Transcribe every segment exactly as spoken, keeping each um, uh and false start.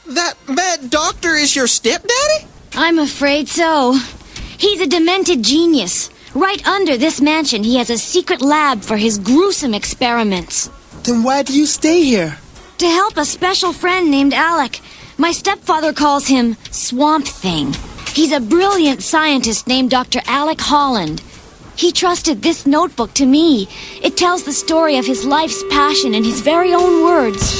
That mad doctor is your stepdaddy? I'm afraid so. He's a demented genius. Right under this mansion, he has a secret lab for his gruesome experiments. Then why do you stay here? To help a special friend named Alec. My stepfather calls him Swamp Thing. He's a brilliant scientist named Doctor Alec Holland. He trusted this notebook to me. It tells the story of his life's passion in his very own words.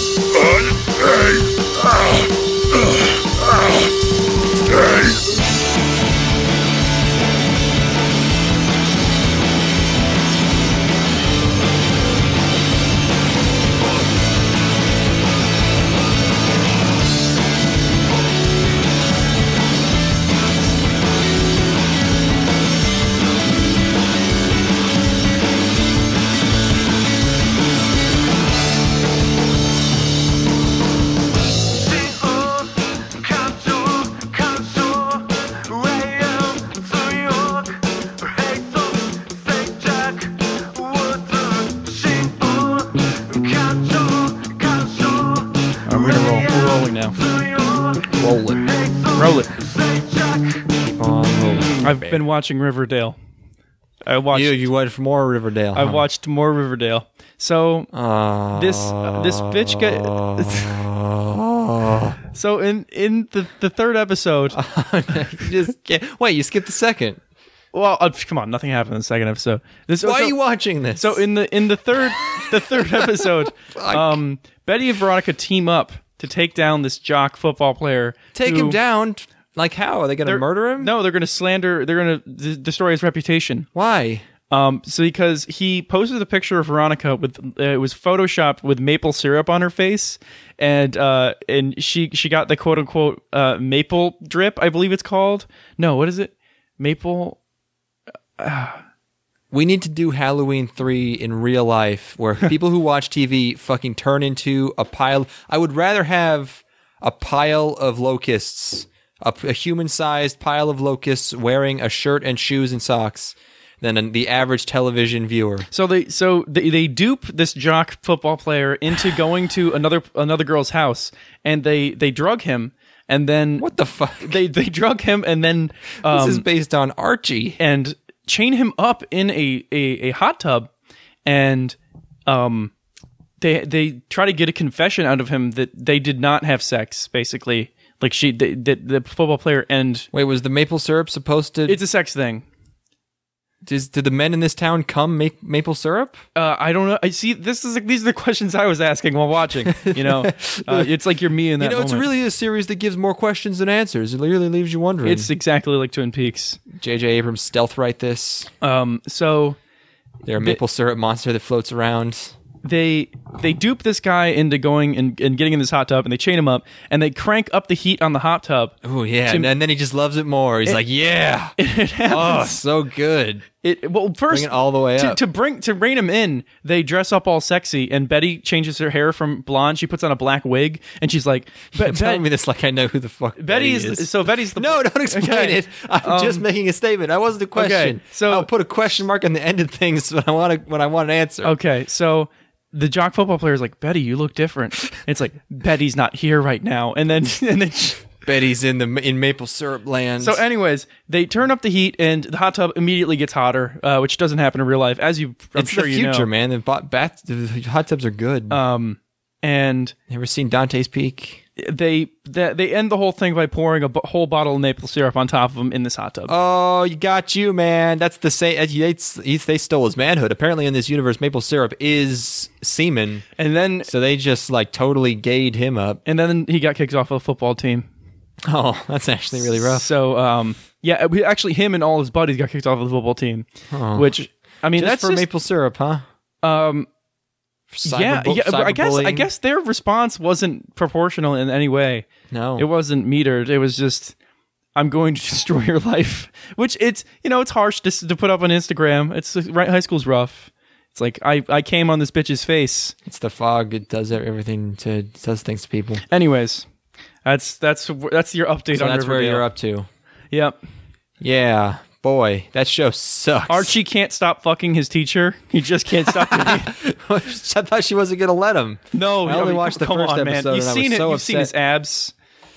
I've been watching Riverdale. I watched. You, you watched more Riverdale. I huh? watched more Riverdale. So uh, this uh, this bitch get. uh, so in in the, the third episode, you just can't, wait. You skipped the second. Well, uh, come on, nothing happened in the second episode. This, Why so, are you watching this? So in the in the third the third episode, um, Betty and Veronica team up to take down this jock football player. Take who, him down. Like how? Are they going to murder him? No, they're going to slander. They're going to d- destroy his reputation. Why? Um, so because he posted a picture of Veronica with uh, it was photoshopped with maple syrup on her face, and uh, and she she got the quote unquote uh, maple drip, I believe it's called. No, what is it? Maple. Uh, we need to do Halloween three in real life, where people who watch T V fucking turn into a pile. I would rather have a pile of locusts. A, a human-sized pile of locusts wearing a shirt and shoes and socks than a, the average television viewer. So they so they, they dupe this jock football player into going to another another girl's house, and they, they drug him, and then what the fuck? They they drug him, and then um, this is based on Archie, and chain him up in a, a, a hot tub, and um they they try to get a confession out of him that they did not have sex, basically. Like she, the, the, the football player, and wait, was the maple syrup supposed to? It's a sex thing. Does did the men in this town come make maple syrup? Uh, I don't know. I see. This is like, these are the questions I was asking while watching. You know, uh, it's like you're me in that. You know, moment. it's really a series that gives more questions than answers. It really leaves you wondering. It's exactly like Twin Peaks. J J Abrams stealth write this. Um, so they're a maple the, syrup monster that floats around. They they dupe this guy into going and, and getting in this hot tub, and they chain him up, and they crank up the heat on the hot tub. Oh yeah, to, and, and then he just loves it more. He's it, like, yeah, it, it happens. Oh, so good. It well first bring it all the way to, up to bring to rein him in. They dress up all sexy, and Betty changes her hair from blonde. She puts on a black wig, and she's like, You're telling me this like I know who the fuck Betty, Betty is. is. So Betty's the no, don't explain okay. it. I'm um, just making a statement. I wasn't a question. Okay, so I'll put a question mark on the end of things when I want to when I want an answer. Okay, so. The jock football player is like, Betty, you look different. And it's like, Betty's not here right now. And then, and then she, Betty's in the in maple syrup land. So, anyways, they turn up the heat, and the hot tub immediately gets hotter, uh, which doesn't happen in real life, as you. I'm it's sure the you know. future, man. The, bath, the hot tubs are good. Um, and you ever seen Dante's Peak? They they, they end the whole thing by pouring a b- whole bottle of maple syrup on top of him in this hot tub. Oh, you got you, man. That's the same. They, they stole his manhood. Apparently, in this universe, maple syrup is semen, and then so they just like totally gayed him up. And then he got kicked off of the football team. Oh, that's actually really rough. So, um, yeah, we, actually, him and all his buddies got kicked off of the football team. Oh. Which, I mean, just that's for just, maple syrup, huh? Um. Cyber yeah, bu- yeah. But I guess I cyberbullying? guess their response wasn't proportional in any way. No, it wasn't metered. It was just, I'm going to destroy your life. Which it's you know it's harsh to to put up on Instagram. It's right. High school's rough. It's like I, I came on this bitch's face. It's the fog. It does everything to it does things to people. Anyways, that's that's that's your update so on that's Riverdale. where you're up to. Yep. Yeah. Boy, that show sucks. Archie can't stop fucking his teacher. He just can't stop doing it. I thought she wasn't going to let him. No, I only no, watched the come first on, episode man. You've and I seen was it. so You've upset. seen his abs.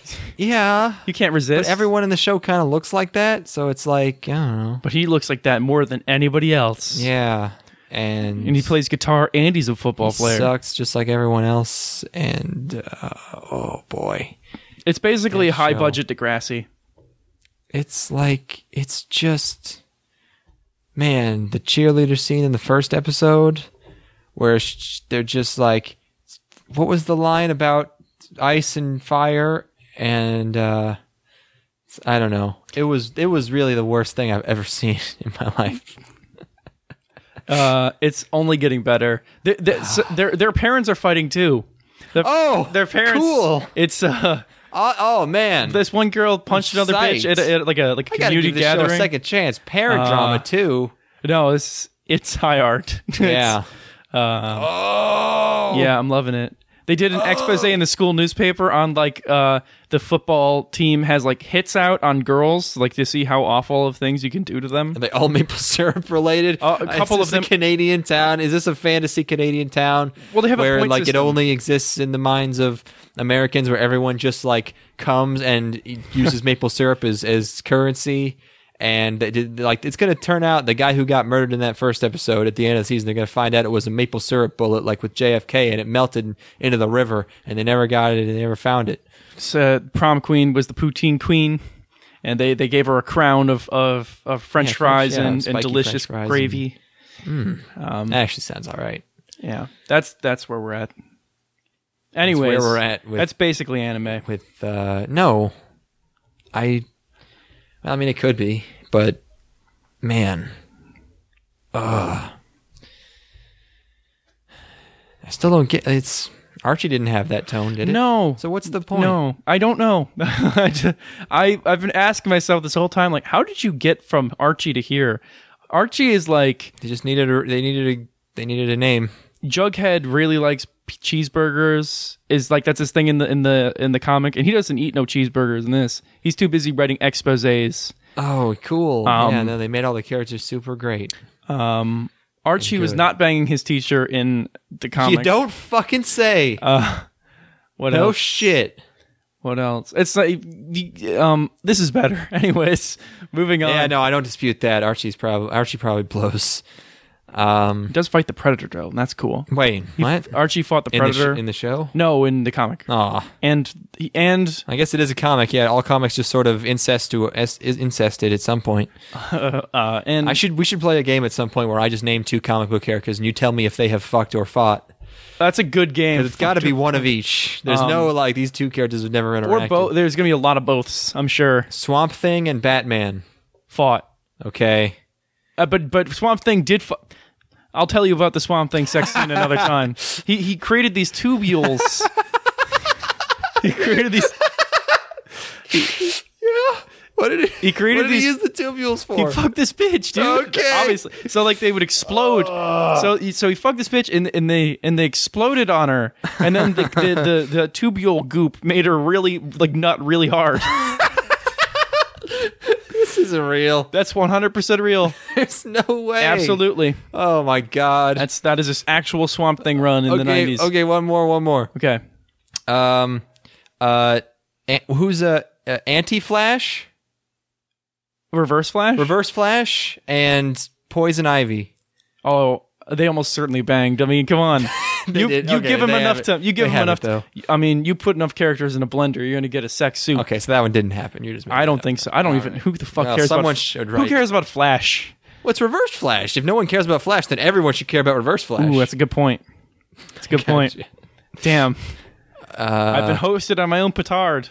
Yeah. You can't But resist. everyone in the show kind of looks like that, so it's like, I don't know. But he looks like that more than anybody else. Yeah. And, And he plays guitar and he's a football he player. sucks just like everyone else. And, uh, oh boy. It's basically That high show. budget Degrassi. It's like, it's just, man, the cheerleader scene in the first episode where sh- they're just like, what was the line about ice and fire? And, uh, I don't know. It was, it was really the worst thing I've ever seen in my life. Uh, it's only getting better. They, they, so their their parents are fighting too. The- Oh, their parents. cool. It's uh, Oh, oh man. this one girl punched another bitch Psyched. at, a, at like a like a I gotta community give this gathering. show a second chance. Parent Uh, drama too. No, it's it's high art. It's, Yeah. uh, Oh. yeah, I'm loving it. They did an expose in the school newspaper on like uh, the football team has like hits out on girls, like to see how awful of things you can do to them. Are they all maple syrup related? Uh, a couple Is of this them- a Canadian town. Is this a fantasy Canadian town? Well, they have a where point like it system. only exists in the minds of Americans, where everyone just like comes and uses maple syrup as as currency. And they did, like it's going to turn out the guy who got murdered in that first episode at the end of the season, they're going to find out it was a maple syrup bullet, like with J F K, and it melted into the river, and they never got it, and they never found it. So, prom queen was the poutine queen, and they, they gave her a crown of of, of French Yeah, fries French- yeah, and, and spiky delicious French fries gravy. That actually sounds all right. Yeah, that's that's where we're at. Anyways, where we're at with- that's basically anime. With uh, no, I, I mean it could be, but man, ugh, I still don't get. It's Archie didn't have that tone, did it? No. So what's the point? No, I don't know. I, just- I I've been asking myself this whole time, like, how did you get from Archie to here? Archie is like They just needed. A, they needed a. They needed a name. Jughead really likes p- cheeseburgers. Is like that's his thing in the in the in the comic, and he doesn't eat no cheeseburgers in this. He's too busy writing exposés. Oh, cool. Um, yeah, no, they made all the characters super great. Um, Archie was Good. not banging his teacher in the comic. You don't fucking say. What no else? shit. What else? It's like the- um, this is better. Anyways, moving on. Yeah, no, I don't dispute that. Archie's probably Archie probably blows. Um, He does fight the Predator though, and that's cool. wait, what? Archie fought the In the, Predator. sh- in the show? no, in the comic. Aw. And he- and I guess it is a comic. Yeah, all comics just sort of incest to is incested at some point. uh, and I should we should play a game at some point where I just name two comic book characters and you tell me if they have fucked or fought. that's a good game. It's got to be one of each. There's no like these two characters have never interacted. or both. There's gonna be a lot of boths, I'm sure. Swamp Thing and Batman. Fought, Okay. uh, but but Swamp Thing did. Fu- I'll tell you about the Swamp Thing sex scene another time. He he created these tubules. he created these. What did he? He created what did these- he use the tubules for? He fucked this bitch, dude. Okay. Obviously, so like they would explode. So he- so he fucked this bitch, and and they and they exploded on her, and then the the, the, the tubule goop made her really like nut really hard. This isn't real. That's one hundred percent real. There's no way. Absolutely. Oh my god. That's that is this actual Swamp Thing run in okay. the nineties. Okay. One more. One more. Okay. Um. Uh. an- Who's a, a Anti-Flash? Reverse Flash. Reverse Flash and Poison Ivy. Oh, they almost certainly banged. I mean, come on. you did. you Okay, give him they enough have it. time. You give They him have enough. it, though. I mean, you put enough characters in a blender, you're going to get a sex suit. Okay, so that one didn't happen. You're just. making I don't it up. think so. I don't even. Who the fuck Well, cares someone about? should Who write. cares about Flash? What's Reverse Flash? If no one cares about Flash, then everyone should care about Reverse Flash. Ooh, that's a good point. That's a good point. Gotcha. Damn. Uh, I've been hosted on my own petard.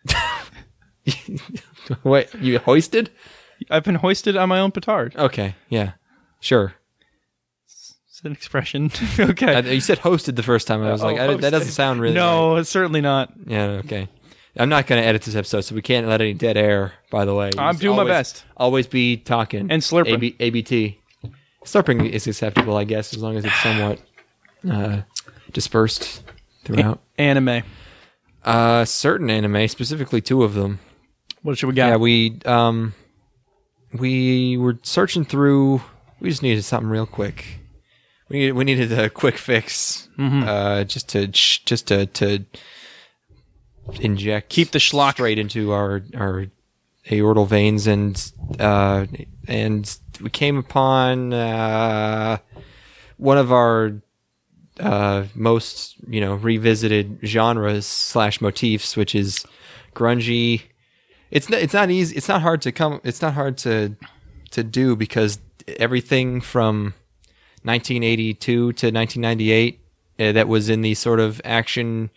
Wait, you hoisted? I've been hoisted on my own petard. Okay, yeah, sure. It's an expression. okay. I, you said hosted the first time. I was Oh, like, I, that doesn't hosted. sound really. No, right. it's certainly not. Yeah. Okay. I'm not going to edit this episode, so we can't let any dead air. By the way, I'm Just doing my always- best. Always be talking And slurping. A B, A B T. Slurping is acceptable, I guess, as long as it's somewhat uh, dispersed throughout. Anime. Uh, certain anime, specifically two of them. What should we got? Yeah, we um, we were searching through. We just needed something real quick. We needed, we needed a quick fix, Mm-hmm. uh, just to just to to inject Keep the schlock straight into our our aortal veins, and uh, and we came upon uh, one of our uh, most you know revisited genres slash motifs, which is grungy. It's not, it's not easy. It's not hard to come. It's not hard to to do because everything from nineteen eighty-two to nineteen ninety-eight uh, that was in the sort of action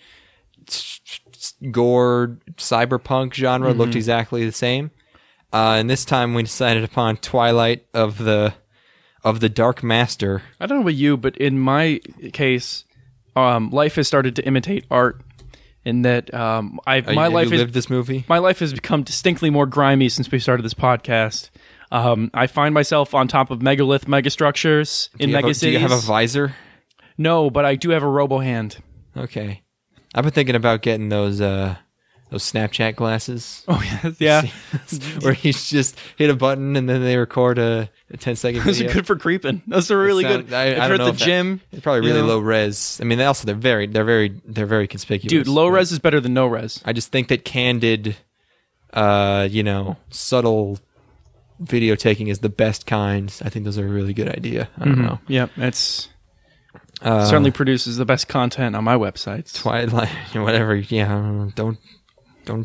gore cyberpunk genre mm-hmm. looked exactly the same. Uh, and this time we decided upon Twilight of the of the Dark Master. I don't know about you, but in my case, um, life has started to imitate art. In that, um, I uh, my have life you has, lived this movie. My life has become distinctly more grimy since we started this podcast. Um, I find myself on top of megalith megastructures in megacities. megacities. Do you have a visor? No, but I do have a robo hand. Okay, I've been thinking about getting those uh, those Snapchat glasses. Oh yeah, yeah. Where you just hit a button and then they record a, a ten second Those video. are good for creeping. Those are really Sound, good. I, if I you're don't at know the gym, that, it's probably really you know. low res. I mean, they also they're very they're very they're very conspicuous. Dude, low res is better than no res. I just think that candid, uh, you know, subtle video taking is the best kind. I think those are a really good idea. I don't Mm-hmm. know. Yeah, it's Uh, certainly produces the best content on my websites. Twilight, whatever. Yeah, don't don't.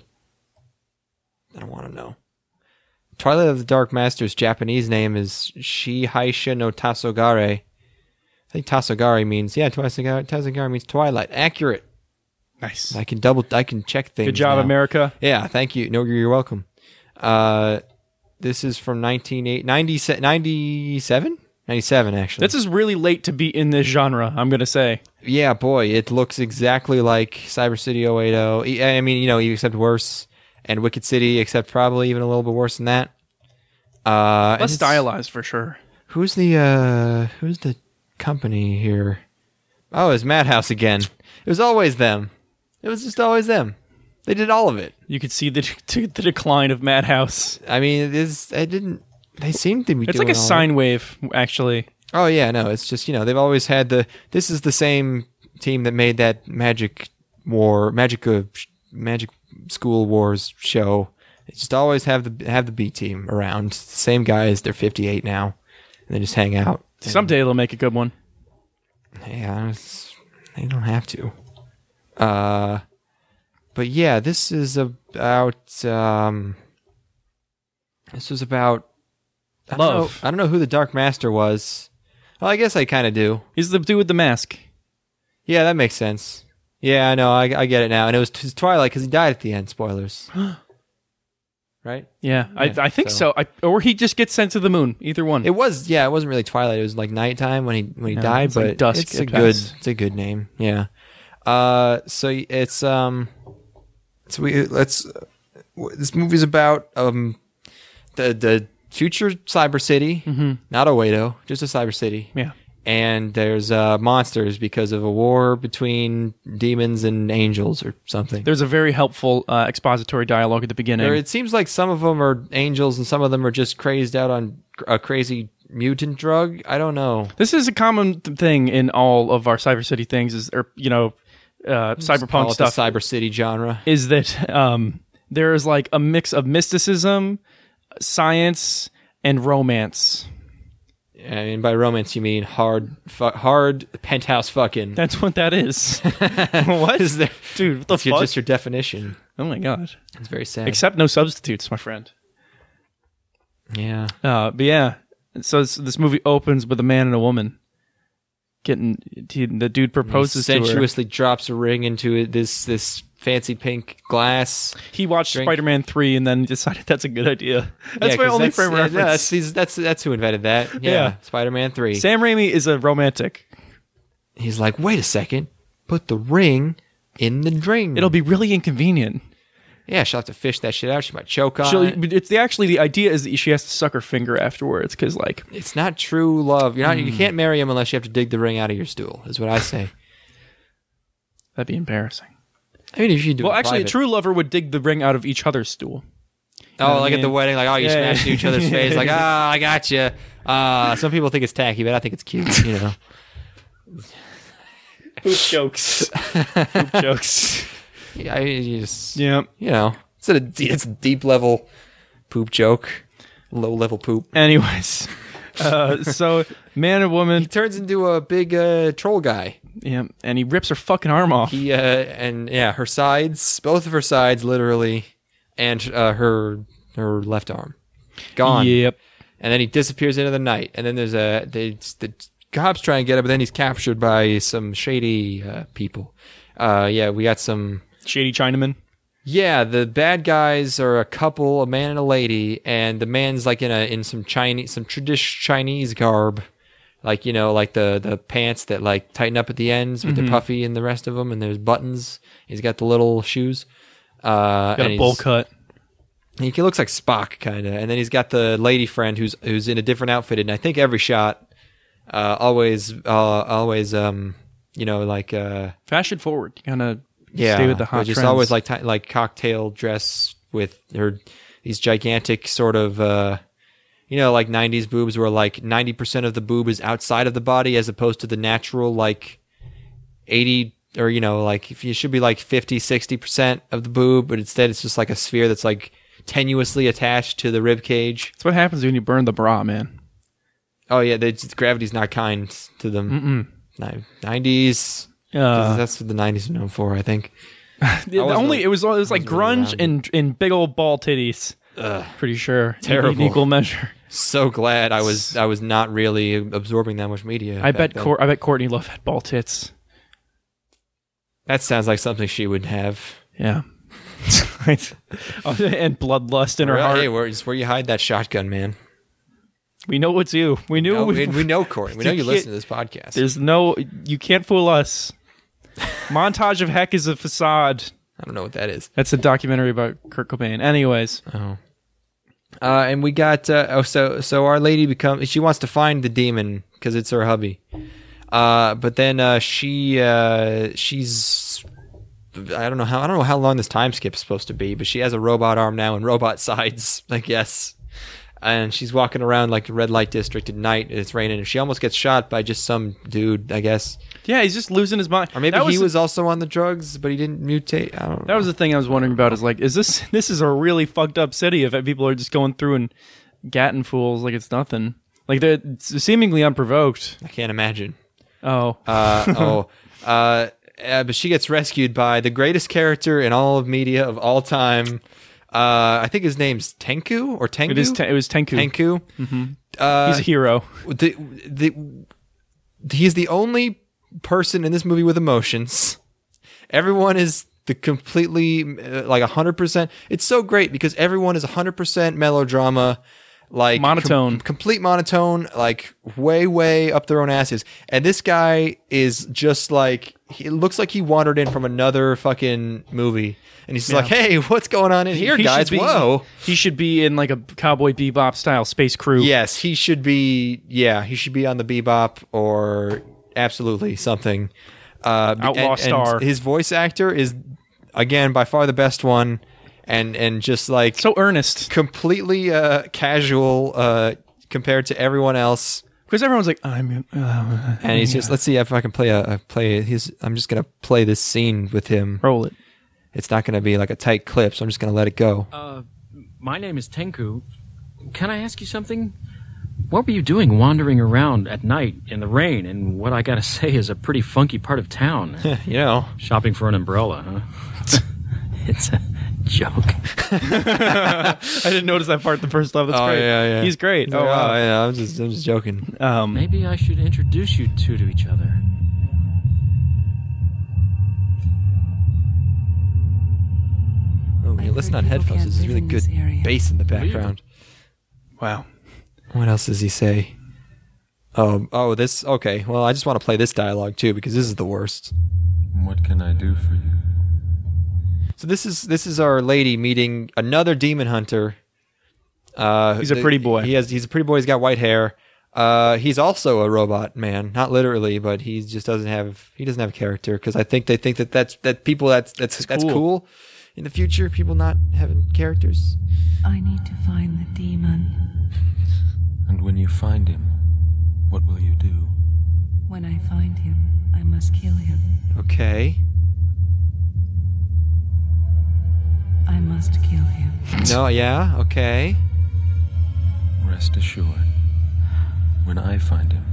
I don't want to know. Twilight of the Dark Master's Japanese name is Shihaisha no Tasogare. I think Tasogare means yeah. Tasogare, Tasogare means twilight. Accurate. Nice. I can double. I can check things. Good job, now. America. Yeah, thank you. No, you're welcome. Uh, this is from nineteen ninety-seven, ninety-seven, ninety-seven actually. This is really late to be in this genre, I'm going to say. Yeah, boy, it looks exactly like Cyber City oh eight oh. I mean, you know, except worse, and Wicked City, except probably even a little bit worse than that. Uh, and Less it's- stylized for sure. Who's the uh, who's the company here? Oh, it's Madhouse again. It was always them. It was just always them. They did all of it. You could see the the decline of Madhouse. I mean, it is. I didn't. They seem to be. It's doing like a all sine wave, actually. Oh yeah, no, it's just, you know, they've always had the. This is the same team that made that Magic War, Magic, uh, Magic School Wars show. They just always have the have the B team around. Same guys. They're fifty-eight now, and they just hang out. And, Someday they'll make a good one. yeah, it's, they don't have to. Uh, but yeah, this is about. Um, this was about. I don't Love. Know, I don't know who the Dark Master was. Well, I guess I kind of do. He's the dude with the mask. Yeah, that makes sense. Yeah, I know. I, I get it now. And it was t- Twilight because he died at the end. Spoilers. Right? Yeah, I, Yeah, I think so- so. I, or he just gets sent to the moon. Either one. It was. Yeah, it wasn't really Twilight. It was like nighttime when he when he Yeah, died. it's like But dusk it's a at good. best. It's a good name. Yeah. Uh. So it's um. So we let's. Uh, w- this movie's about um, the the future Cyber City, Mm-hmm. not Oedo, just a Cyber City. yeah. And there's uh, monsters because of a war between demons and angels or something. There's a very helpful uh, expository dialogue at the beginning. Or it seems like some of them are angels and some of them are just crazed out on a crazy mutant drug. I don't know. This is a common th- thing in all of our Cyber City things, is or you know, uh, Call cyberpunk it stuff. the Cyber City genre. Is that um, there is like a mix of mysticism, science, and romance. I mean, by romance you mean hard, fu- hard penthouse fucking. That's what that is. What? Is there, Dude, what the That's your, fuck? just your definition. Oh my god. It's very sad. Except no substitutes, my friend. yeah. Uh, but yeah, so this, this movie opens with a man and a woman getting he, the dude proposes to her. Sensuously drops a ring into it, this this fancy pink glass. He watched drink. Spider-Man three and then decided that's a good idea. That's Yeah, my 'cause only that's, frame of yeah, reference. That's, he's- that's that's who invented that. Yeah, Yeah. Spider-Man three. Sam Raimi is a romantic. He's like, wait a second, put the ring in the drink. It'll be really inconvenient. yeah. She'll have to fish that shit out. She might choke on She'll, it. it's the actually the idea is that she has to suck her finger afterwards because like It's not true love. You're not. Hmm. You can't marry him unless you have to dig the ring out of your stool. Is what I say. that'd be embarrassing. I mean, if you do. Well, it actually, a private. true lover would dig the ring out of each other's stool. Oh, know what like I at the mean? wedding, like oh, you Yeah, smash yeah. into each other's face, like ah, I got you. Uh, some people think it's tacky, but I think it's cute. You know. Poop jokes. Poop jokes. Yeah, you just, Yeah. you know, it's a it's a deep level poop joke, low level poop. Anyways, uh, so man and woman, He turns into a big uh, troll guy. yeah, and he rips her fucking arm off. He uh, and yeah, her sides, both of her sides, literally, and uh, her her left arm, gone. Yep. And then he disappears into the night. And then there's a they the cops try and get him, but then he's captured by some shady uh, people. Uh, yeah, we got some. Shady Chinaman. Yeah, the bad guys are a couple, a man and a lady, and the man's like in a in some Chinese, some traditional Chinese garb, like you know, like the the pants that like tighten up at the ends, but they're puffy, and the rest of them, and there's buttons. He's got the little shoes. Uh, Got and a bowl he's- cut. He looks like Spock, kind of, and then he's got the lady friend who's who's in a different outfit, and I think every shot, uh, always, uh, always, um, you know, like, uh, Fashion forward. You kind of yeah, stay with the hot just trends. always like ti like cocktail dress with her these gigantic sort of, uh, you know, like nineties boobs where like ninety percent of the boob is outside of the body as opposed to the natural like eighty or you know like if you should be like fifty, sixty percent of the boob, but instead it's just like a sphere that's like tenuously attached to the rib cage. That's what happens when you burn the bra, man. Oh yeah, they, gravity's not kind to them. nineties. Uh, That's what the nineties are known for, I think. the wasn't only really- it was it was like wasn't really grunge around and and big old ball titties. Pretty sure. Terrible. In equal measure. So glad I was I was not really absorbing that much media. I back bet then. Cor- I bet Courtney Love had ball tits. That sounds like something she would have. Yeah. And bloodlust in her Well, heart. Hey, where, it's where you hide that shotgun, man. We know it's you. We knew. No, we, we, we know, Corey. We know you You listen can't- to this podcast. There's no. You can't fool us. Montage of Heck is a facade. I don't know what that is. That's a documentary about Kurt Cobain. Anyways, Oh. Uh, and we got uh, oh so so our lady becomes she wants to find the demon because it's her hubby. Uh, but then uh, she uh, she's I don't know how I don't know how long this time skip is supposed to be, but she has a robot arm now and robot sides, I guess. And she's walking around like the red light district at night. And it's raining, and she almost gets shot by just some dude, I guess. yeah, he's just losing his mind. Or maybe That he the- was also on the drugs, but he didn't mutate. I don't know. That was the thing I was wondering about. Is like, is this this is a really fucked up city if people are just going through and gatting fools like it's nothing. Like they're seemingly unprovoked. I can't imagine. Oh, Uh, oh, uh, uh, but she gets rescued by the greatest character in all of media of all time. Uh, I think his name's Tenku or Tengu. it is. Ten- it was Tenku. Tenku. Uh, He's a hero. the, the, he's the only person in this movie with emotions. Everyone is the completely uh, like one hundred percent. It's so great because everyone is one hundred percent melodrama. Like Monotone. com- complete monotone, like way, way up their own asses. And this guy is just like, he, it looks like he wandered in from another fucking movie. And he's just like, hey, what's going on in here, He guys? should be- Whoa. He should be in like a Cowboy Bebop style space crew. Yes, he should be, yeah, he should be on the Bebop or absolutely something. Uh, Outlaw and- and star. his voice actor is, again, by far the best one. And, and just like So earnest. completely uh, casual uh, compared to everyone else. Because everyone's like, I'm. Uh, And he's just, let's see if I can play a, a play. His, I'm just gonna play this scene with him. roll it. It's not gonna be like a tight clip, so I'm just gonna let it go. Uh, my name is Tenku. Can I ask you something? What were you doing wandering around at night in the rain in what I gotta say is a pretty funky part of town? You know, Shopping for an umbrella, huh? It's a joke. I didn't notice that part the first time. That's Oh, great. yeah, yeah. He's great. oh, Oh, wow. yeah, I'm just, I'm just joking. Um, Maybe I should introduce you two to each other. Oh, you I've listen heard on people headphones. can't There's live really in good this area. bass in the background. wow. What else does he say? Oh, oh, this. Okay, well, I just want to play this dialogue too because this is the worst. What can I do for you? So this is this is our lady meeting another demon hunter. Uh, He's a pretty boy. He has he's a pretty boy. He's got white hair. Uh, he's also a robot man, not literally, but he just doesn't have he doesn't have character because I think they think that that's that people that's that's that's cool. cool in the future. People not having characters. I need to find the demon. And when you find him, what will you do? When I find him, I must kill him. Okay. I must kill him. No, yeah, okay. Rest assured, when I find him,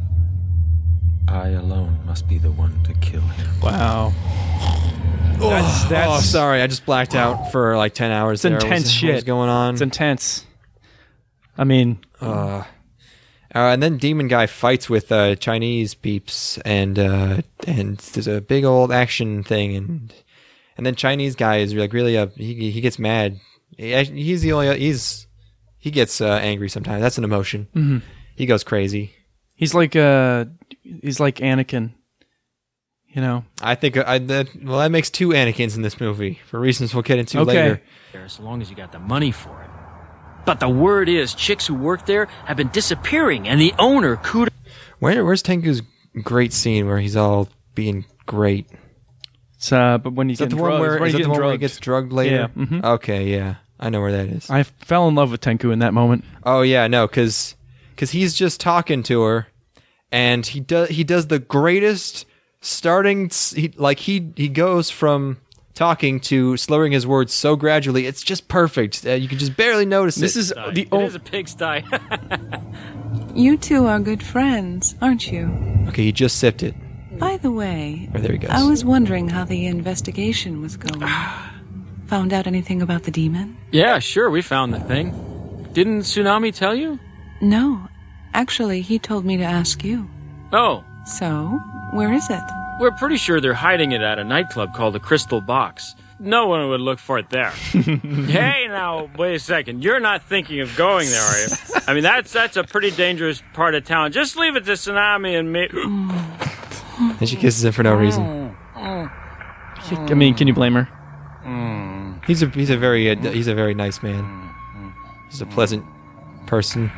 I alone must be the one to kill him. Wow. That's, that's Oh, sorry, I just blacked out for like ten hours. It's there. intense What's- shit. What's going on? It's intense. I mean, Uh, uh, and then Demon Guy fights with uh, Chinese peeps, and uh, and there's a big old action thing, and and then Chinese Guy is like really a he he gets mad. He, he's the only he's he gets uh, angry sometimes. That's an emotion. Mm-hmm. He goes crazy. he's like uh, he's like Anakin. You know. I think I that well that makes two Anakins in this movie for reasons we'll get into Okay. later. As long as you got the money for it. But the word is, chicks who work there have been disappearing, and the owner, Kuda... Where where's Tengu's great scene where he's all being great? It's, uh, but when he's Is that getting the one drugged, where, when is he's that the getting one where he drugged. gets drugged later? Yeah, mhm. Okay, yeah. I know where that is. I fell in love with Tenku in that moment. Oh yeah, no, because he's just talking to her, and he does he does the greatest starting s- he, like he he goes from talking to slurring his words so gradually. It's just perfect. Uh, you can just barely notice This it. is the It only. is a pigsty. You two are good friends, aren't you? Okay, he just sipped it. By the way, Oh, there he goes. I was wondering how the investigation was going. Found out anything about the demon? Yeah, sure, we found the thing. Didn't Tsunami tell you? No. Actually, he told me to ask you. Oh, So, where is it? we're pretty sure they're hiding it at a nightclub called the Crystal Box. No one would look for it there. Hey, now, wait a second. You're not thinking of going there, are you? I mean, that's that's a pretty dangerous part of town. Just leave it to Tsunami and me. And she kisses him for no reason. I mean, can you blame her? He's a he's a very uh, he's a very nice man. He's a pleasant person.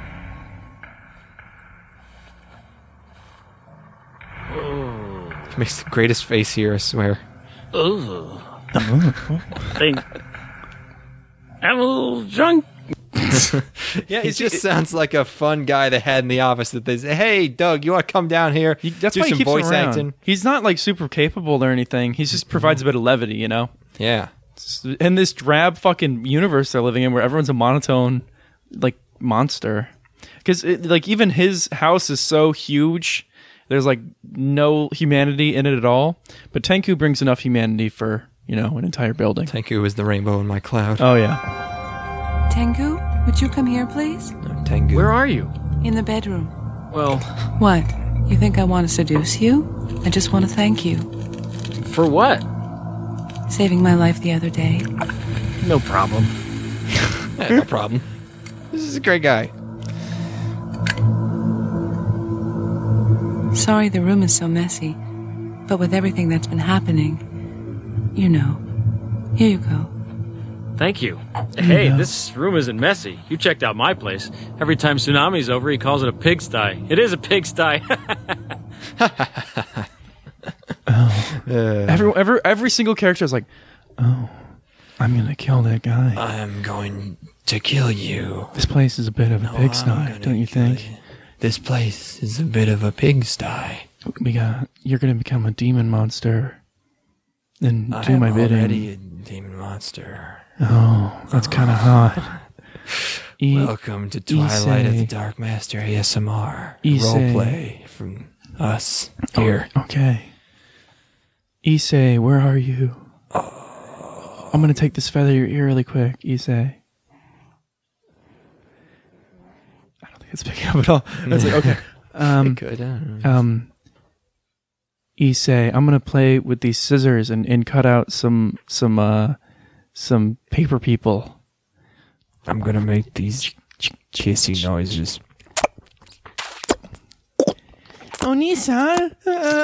He makes the greatest face here, I swear. Ooh. Think. I'm a little drunk. Yeah, He just sounds like a fun guy they had in the office that they say, "Hey, Doug, you want to come down here? He, that's do why he some keeps voice him around. acting." He's not like super capable or anything. He just provides a bit of levity, you know. Yeah, In this drab fucking universe they're living in, where everyone's a monotone, like monster. Because like even his house is so huge, there's like no humanity in it at all. But Tenku brings enough humanity for you know an entire building. Tengu is the rainbow in my cloud. Oh yeah. Tengu, would you come here, please? Tengu. Where are you? In the bedroom. Well, What? You think I want to seduce you? I just want to thank you. for what? Saving my life the other day. No problem. Yeah, no problem. This is a great guy. Sorry the room is so messy, but with everything that's been happening, you know. Here you go. Thank you. Hey, this room isn't messy. You checked out my place. Every time Tsunami's over, he calls it a pigsty. It is a pigsty. Every every every single character is like, oh, I'm gonna kill that guy. I'm going to kill you. This place is a bit of a pigsty, I'm gonna don't you kill think? you. This place is a bit of a pigsty. We got you're gonna become a demon monster and do I'm my bidding. already a demon monster. Oh, that's kind of hot. E- Welcome to Twilight of the Issei. Dark Master A S M R Issei. roleplay from us here. Oh, okay. Issei, where are you? I'm gonna take this feather your ear really quick, Issei. I don't think it's picking up at all. That's like, okay. Um, Good. I don't know. um, Issei, I'm gonna play with these scissors and, and cut out some some uh some paper people. I'm gonna make these kissy noises. Oh, Nissan. Uh,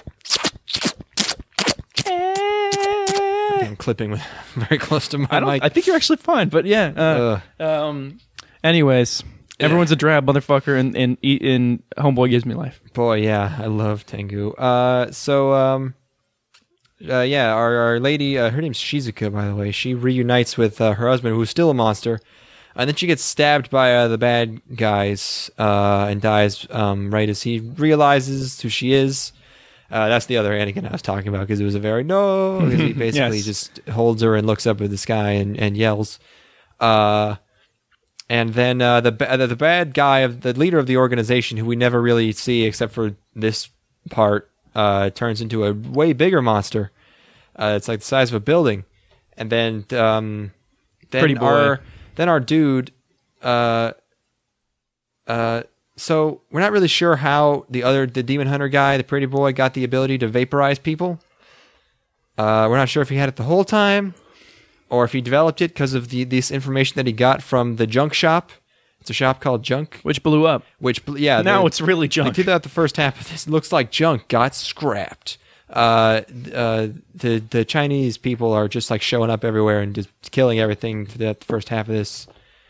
I'm clipping with very close to my I don't. mic. I think you're actually fine, but yeah. Uh, um. Anyways, everyone's a drab motherfucker, and and in Homeboy gives me life. Boy, yeah, I love Tengu. Uh, so, um, uh, yeah, our, our lady, uh, her name's Shizuka, by the way. She reunites with uh, her husband, who's still a monster, and then she gets stabbed by uh, the bad guys uh, and dies um, right as he realizes who she is. Uh, that's the other Anakin I was talking about because it was a very no. Because he basically Yes. just holds her and looks up at the sky and, and yells. Uh, and then uh, the ba- the bad guy of the leader of the organization, who we never really see except for this part, uh, turns into a way bigger monster. Uh, it's like the size of a building, and then um, then Pretty boy. our then our dude. Uh, uh, so we're not really sure how the other the demon hunter guy, the pretty boy, got the ability to vaporize people. Uh, we're not sure if he had it the whole time, or if he developed it because of the this information that he got from the junk shop. It's a shop called Junk, Which blew up. which yeah Now the- it's really They junk. did that the first half of this. It looks like Junk got scrapped. Uh, uh, the the Chinese people are just like showing up everywhere and just killing everything for that first half of this.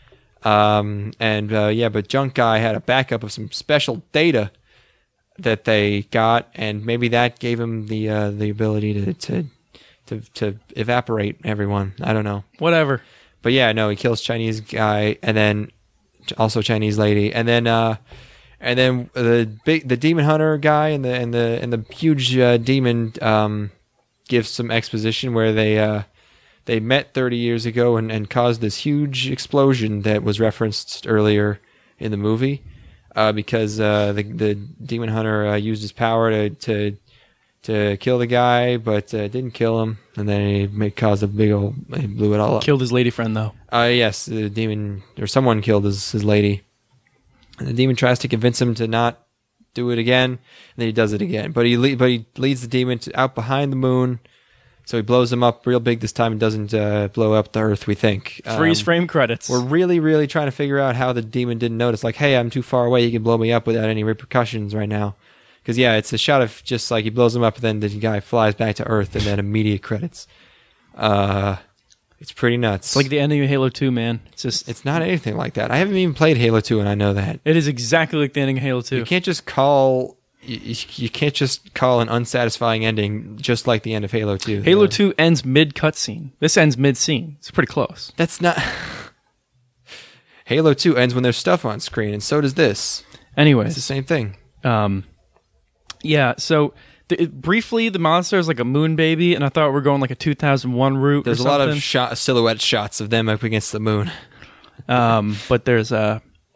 Um, and uh, yeah, but Junk Guy had a backup of some special data that they got, and maybe that gave him the uh, the ability to, to to to evaporate everyone. I don't know. Whatever. But yeah, no, he kills Chinese guy, and then also Chinese lady, and then uh, and then the big the demon hunter guy and the and the and the huge uh, demon um, gives some exposition where they uh, they met thirty years ago and, and caused this huge explosion that was referenced earlier in the movie, uh, because uh, the the demon hunter uh, used his power to to to kill the guy, but uh, didn't kill him, and then he made, caused a big old he blew it all up. Killed his lady friend, though. Uh, yes, the demon, or someone killed his, his lady. And the demon tries to convince him to not do it again, and then he does it again. But he le- but he leads the demon to, out behind the moon, so he blows him up real big this time and doesn't uh, blow up the earth, we think. Freeze Um, frame credits. We're really, really trying to figure out how the demon didn't notice. Like, hey, I'm too far away. You can blow me up without any repercussions right now. Because, yeah, it's a shot of just like he blows him up, and then the guy flies back to Earth, and then immediate credits. Uh, it's pretty nuts. It's like the ending of Halo two, man. It's just It's not anything like that. I haven't even played Halo two, and I know that. it is exactly like the ending of Halo two. You can't just call you, you you can't just call an unsatisfying ending just like the end of Halo two. Halo Uh, two ends mid cutscene. This ends mid scene. It's pretty close. That's not. Halo two ends when there's stuff on screen, and so does this. It's the Anyways, same thing. um, yeah. So the, it, briefly, the monster is like a moon baby, and I thought we we're going like a two thousand one route. There's or a lot something. of shot, silhouette shots of them up against the moon. Um, but there's uh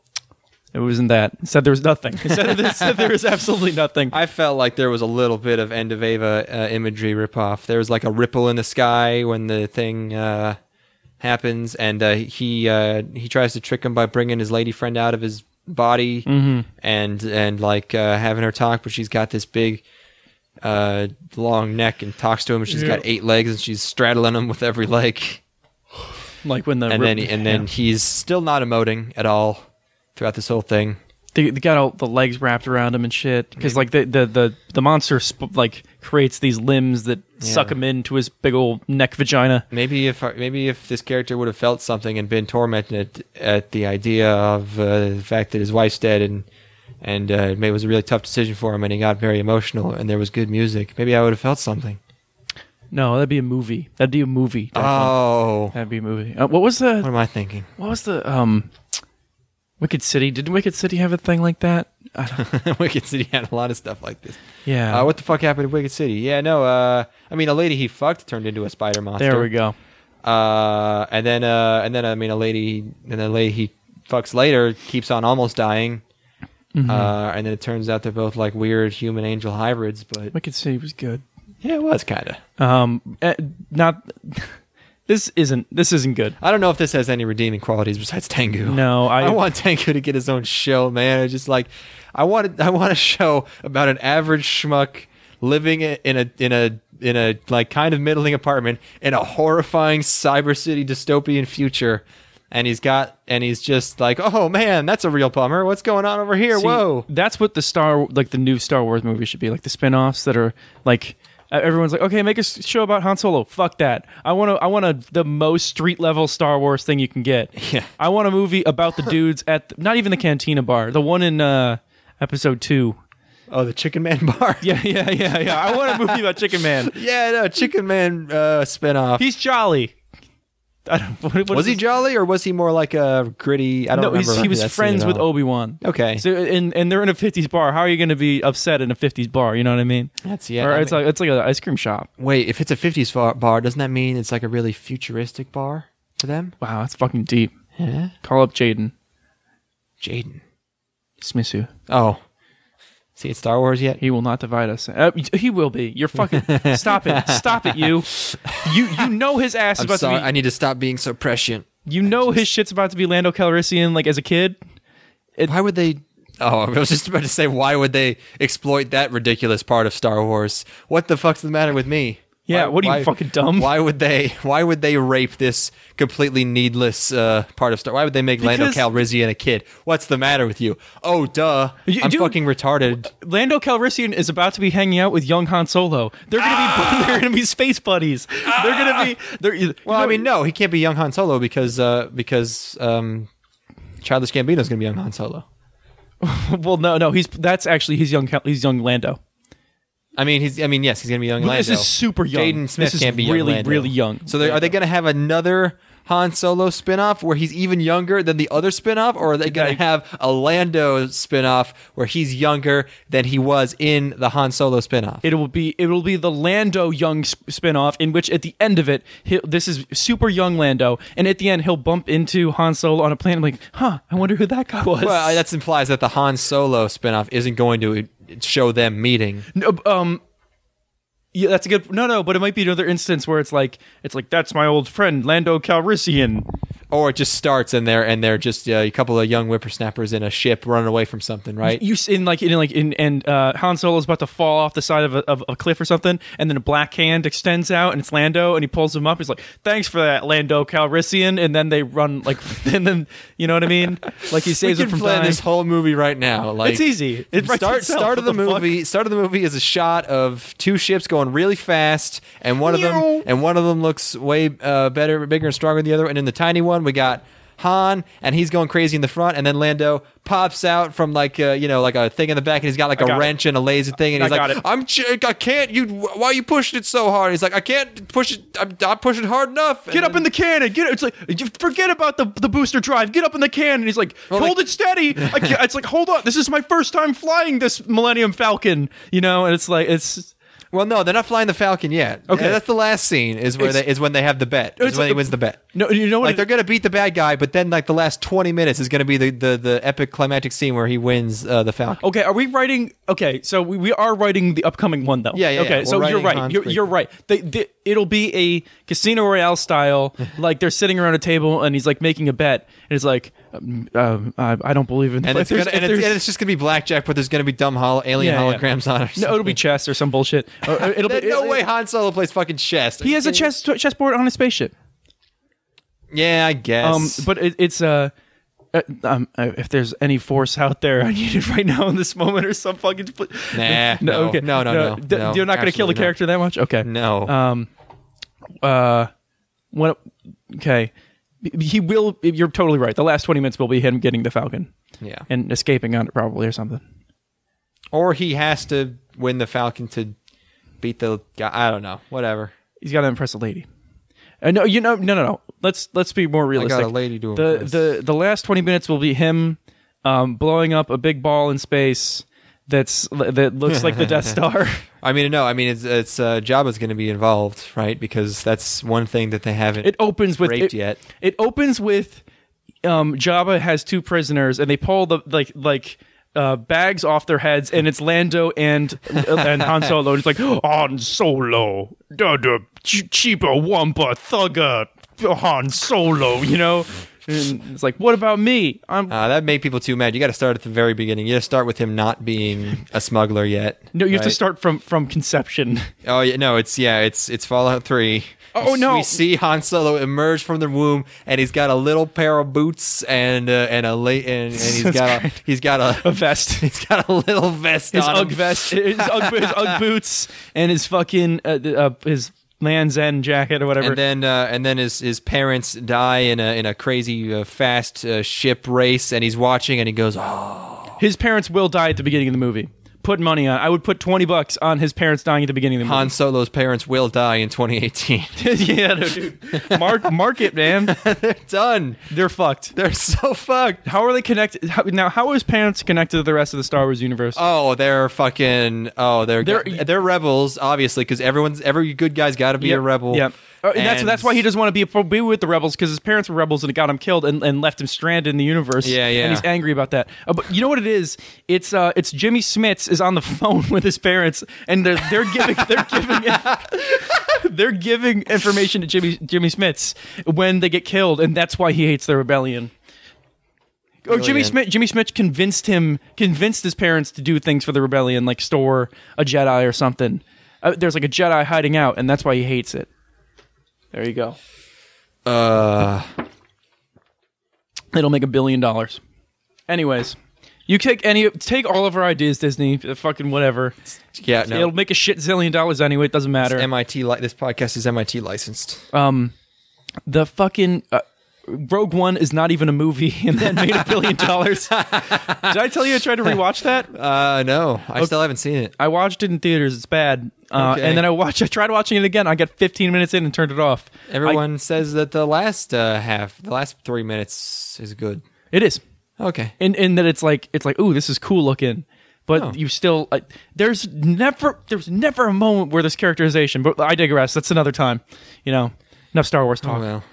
it wasn't that. It said there was nothing. It said, it said there was absolutely nothing. I felt like there was a little bit of End of Ava uh, imagery ripoff. There was like a ripple in the sky when the thing uh, happens, and uh, he uh, he tries to trick him by bringing his lady friend out of his body Mm-hmm. and and like uh, having her talk, but she's got this big uh, long neck and talks to him. And she's Yeah. got eight legs and she's straddling him with every leg. Like when the And rip- then and then yeah. he's still not emoting at all throughout this whole thing. they, they got all the legs wrapped around him and shit because like the the the, the monster sp- like creates these limbs that suck Yeah. him into his big old neck vagina. Maybe if maybe if this character would have felt something and been tormented at the idea of uh, the fact that his wife's dead and and uh, maybe it was a really tough decision for him and he got very emotional and there was good music, maybe I would have felt something. No, that'd be a movie. That'd be a movie. Declan. Oh, That'd be a movie. Uh, what was the what am I thinking? what was the um Wicked City? Did Wicked City have a thing like that? I don't, Wicked City had a lot of stuff like this. yeah. Uh, what the fuck happened to Wicked City? Yeah, no. Uh, I mean, a lady he fucked turned into a spider monster. there we go. Uh, and then, uh, and then, I mean, a lady, and then a lady he fucks later keeps on almost dying. Mm-hmm. Uh, and then it turns out they're both like weird human angel hybrids, but Wicked City was good. yeah, it was kind of. Um, eh, not. This isn't. This isn't good. I don't know if this has any redeeming qualities besides Tengu. No, I. I want Tengu to get his own show, man. It's just like, I want, I want a show about an average schmuck living in a, in a, in a like kind of middling apartment in a horrifying cyber city dystopian future. And he's got, and he's just like, oh man, that's a real bummer. What's going on over here? See, Whoa. That's what the Star, like the new Star Wars movie should be, like the spin-offs that are like. uh, Everyone's like, okay, make a s- show about Han Solo. Fuck that. I want to. I want a, the most street level Star Wars thing you can get. Yeah. I want a movie about the dudes at the, not even the Cantina bar, the one in uh, episode two. Oh, the Chicken Man bar. Yeah, yeah, yeah, yeah. I want a movie about Chicken Man. Yeah, no, Chicken Man uh, spinoff. He's jolly. I don't, what, what Was is he this? jolly, or was he more like a gritty? I don't No, remember. he's, he was that scene friends at with all. Obi-Wan. Okay. So and and they're in a fifties bar. How are you going to be upset in a fifties bar? You know what I mean? That's yeah. Or I it's mean- like it's like an ice cream shop. Wait, if it's a fifties bar, bar, doesn't that mean it's like a really futuristic bar for them? Wow, that's fucking deep. Yeah. Call up Jaden. Jaden. Smissu. Oh. See, it's Star Wars yet? He will not divide us. Uh, he will be. You're fucking. Stop it. Stop it, you. You you know his ass is I'm about sorry. to be. I need to stop being so prescient. You know his shit's about to be Lando Calrissian, like as a kid. Why would they? Oh, I was just about to say, why would they exploit that ridiculous part of Star Wars? What the fuck's the matter with me? Yeah, Why- what are you, why- fucking dumb? Why would they? Why would they rape this completely needless uh, part of Star? Why would they make Lando Because- Calrissian a kid? What's the matter with you? Oh, duh! You- I'm dude- fucking retarded. Lando Calrissian is about to be hanging out with young Han Solo. They're gonna Ah! be they're gonna be space buddies. They're gonna be. They're, you Well, I know- mean, no, he can't be young Han Solo because uh, because um, Childish Gambino's gonna be young Han Solo. well, no, no, he's that's actually he's young. Cal- He's young Lando. I mean, he's. I mean, yes, he's gonna be young But Lando. this is super young. Jaden Smith This is can't be young really, Lando. really young. So they, are they gonna have another Han Solo spinoff where he's even younger than the other spinoff, or are they gonna Like- have a Lando spinoff where he's younger than he was in the Han Solo spinoff? It will be it will be the Lando young sp- spinoff in which at the end of it he'll, this is super young Lando, and at the end he'll bump into Han Solo on a plane. I'm like, huh? I wonder who that guy was. Well, that implies that the Han Solo spinoff isn't going to show them meeting. No, um, yeah, that's a good. No, no, but it might be another instance where it's like it's like that's my old friend Lando Calrissian. Or it just starts and they're and they're just uh, a couple of young whippersnappers in a ship running away from something, right? You s- in like in like in and uh, Han Solo's about to fall off the side of a, of a cliff or something, and then a black hand extends out and it's Lando, and he pulls him up. He's like, "Thanks for that, Lando Calrissian," and then they run like, and then you know what I mean? Like he we saves can him from plan dying. this whole movie right now. Like It's easy. It writes start itself. start of What the, the fuck? movie. Start of the movie is a shot of two ships going really fast, and one of them Meow. and one of them looks way uh, better, bigger, and stronger than the other. And in the tiny one, we got Han, and he's going crazy in the front, and then Lando pops out from like uh, you know like a thing in the back, and he's got like I a got wrench and a laser thing, and I he's like, got it. "I'm ch- I can't you why are you pushing it so hard?" He's like, "I can't push it. I'm not pushing hard enough." Get up in the cannon. Get it's like you forget about the the booster drive. Get up in the cannon. He's like, Well, hold like- it steady. I can't, it's like, hold on. This is my first time flying this Millennium Falcon. You know, and it's like it's. Well, no, they're not flying the Falcon yet. Okay. Yeah, that's the last scene is where It's- they is when they have the bet. Is It's when he like- wins the bet. No, you know what? Like it- they're gonna beat the bad guy, but then like the last twenty minutes is gonna be the the, the epic climactic scene where he wins uh, the Falcon. Okay, are we writing? Okay, so we, we are writing the upcoming one though. Yeah, yeah, Okay, yeah. so We're you're writing right. Han's You're, prequel. you're right. They, they, it'll be a Casino Royale style. Like they're sitting around a table and he's like making a bet, and it's like, um, um, I, I don't believe in. And if it's, there's- gonna, and, if it's, there's- and it's just gonna be blackjack, but there's gonna be dumb hol- alien Yeah, yeah. holograms on it. or no, it'll be something. chess or some bullshit. Or, or it'll There's be no it- way Han Solo plays fucking chess. Are He you has a kidding? chess chessboard on his spaceship. Yeah, I guess. Um, but it, it's uh, uh, um, uh, if there's any force out there, I need it right now in this moment or some fucking. Split. Nah, no, okay, no, no, no, D- no, You're not going to kill the absolutely not. character that much. Okay, no. Um, uh, what? Okay, he will. You're totally right. The last twenty minutes will be him getting the Falcon yeah. and escaping on it, probably or something. Or he has to win the Falcon to beat the guy. I don't know. Whatever. He's got to impress a lady. Uh, no, you know, no, no, no. Let's let's be more realistic. a lady to the impress. the the last twenty minutes will be him um, blowing up a big ball in space that's that looks like the Death Star. I mean, no. I mean, it's it's uh, Jabba's going to be involved, right? Because that's one thing that they haven't. It opens with raped it, yet. It opens with um, Jabba has two prisoners, and they pull the like like. Uh, bags off their heads, and it's Lando and and Han Solo. And it's like Han Solo, da da ch- cheaper wampa thugger Han Solo, you know. And it's like, what about me? I'm Uh, that made people too mad. You got to start at the very beginning. You got to start with him not being a smuggler yet. no, you have to right? start from from conception. Oh yeah, no, it's yeah, it's it's Fallout three. Oh, We- no. We see Han Solo emerge from the womb, and he's got a little pair of boots and uh, and a late and, and he's That's got a great. he's got a A vest. he's got a little vest His on Ugg him. vest, his Ugg, his Ugg boots, and his fucking uh, uh, his Land's End jacket or whatever. And then, uh, and then his, his parents die in a in a crazy uh, fast uh, ship race, and he's watching, and he goes, "Oh, His parents will die at the beginning of the movie, put money on. I would put twenty bucks on his parents dying at the beginning of the Han movie. Solo's parents will die in twenty eighteen. Yeah, no, dude. Mark, mark it, man. They're done. They're fucked. They're so fucked. How are they connected? How, now, how are his parents connected to the rest of the Star Wars universe? Oh, they're fucking. Oh, they're They're- they're, they're rebels, obviously, because everyone's every good guy's got to be Yep, a rebel. Yep. Uh, and that's And- that's why he doesn't want to be, be with the rebels, because his parents were rebels and it got him killed and, and left him stranded in the universe. Yeah, yeah. And he's angry about that. Uh, but you know what it is? It's uh, it's Jimmy Smits is on the phone with his parents, and they're they're giving they're giving they're giving information to Jimmy Jimmy Smits when they get killed, and that's why he hates the rebellion. Or Jimmy Brilliant. Smith Jimmy Smith convinced him convinced his parents to do things for the rebellion, like store a Jedi or something. Uh, there's like a Jedi hiding out, and that's why he hates it. There you go. Uh, It'll make a billion dollars. Anyways, you take any take all of our ideas, Disney. uh, Fucking whatever. yeah, no. It'll make a shit zillion dollars anyway. It doesn't matter. M I T. Li- this podcast is M I T licensed. Um, the fucking uh, Rogue One is not even a movie, and then made a billion dollars. Did I tell you I tried to rewatch that? Uh, no, I still haven't seen it. I watched it in theaters. It's bad. Uh, Okay. And then I watched. I tried watching it again. I got fifteen minutes in and turned it off. Everyone says that the last uh, half, the last three minutes, is good. It is. Okay. In in that it's like it's like ooh, this is cool looking, but Oh. you still uh, there's never there's never a moment where there's characterization. But I digress. That's another time. You know, enough Star Wars talk. Oh well.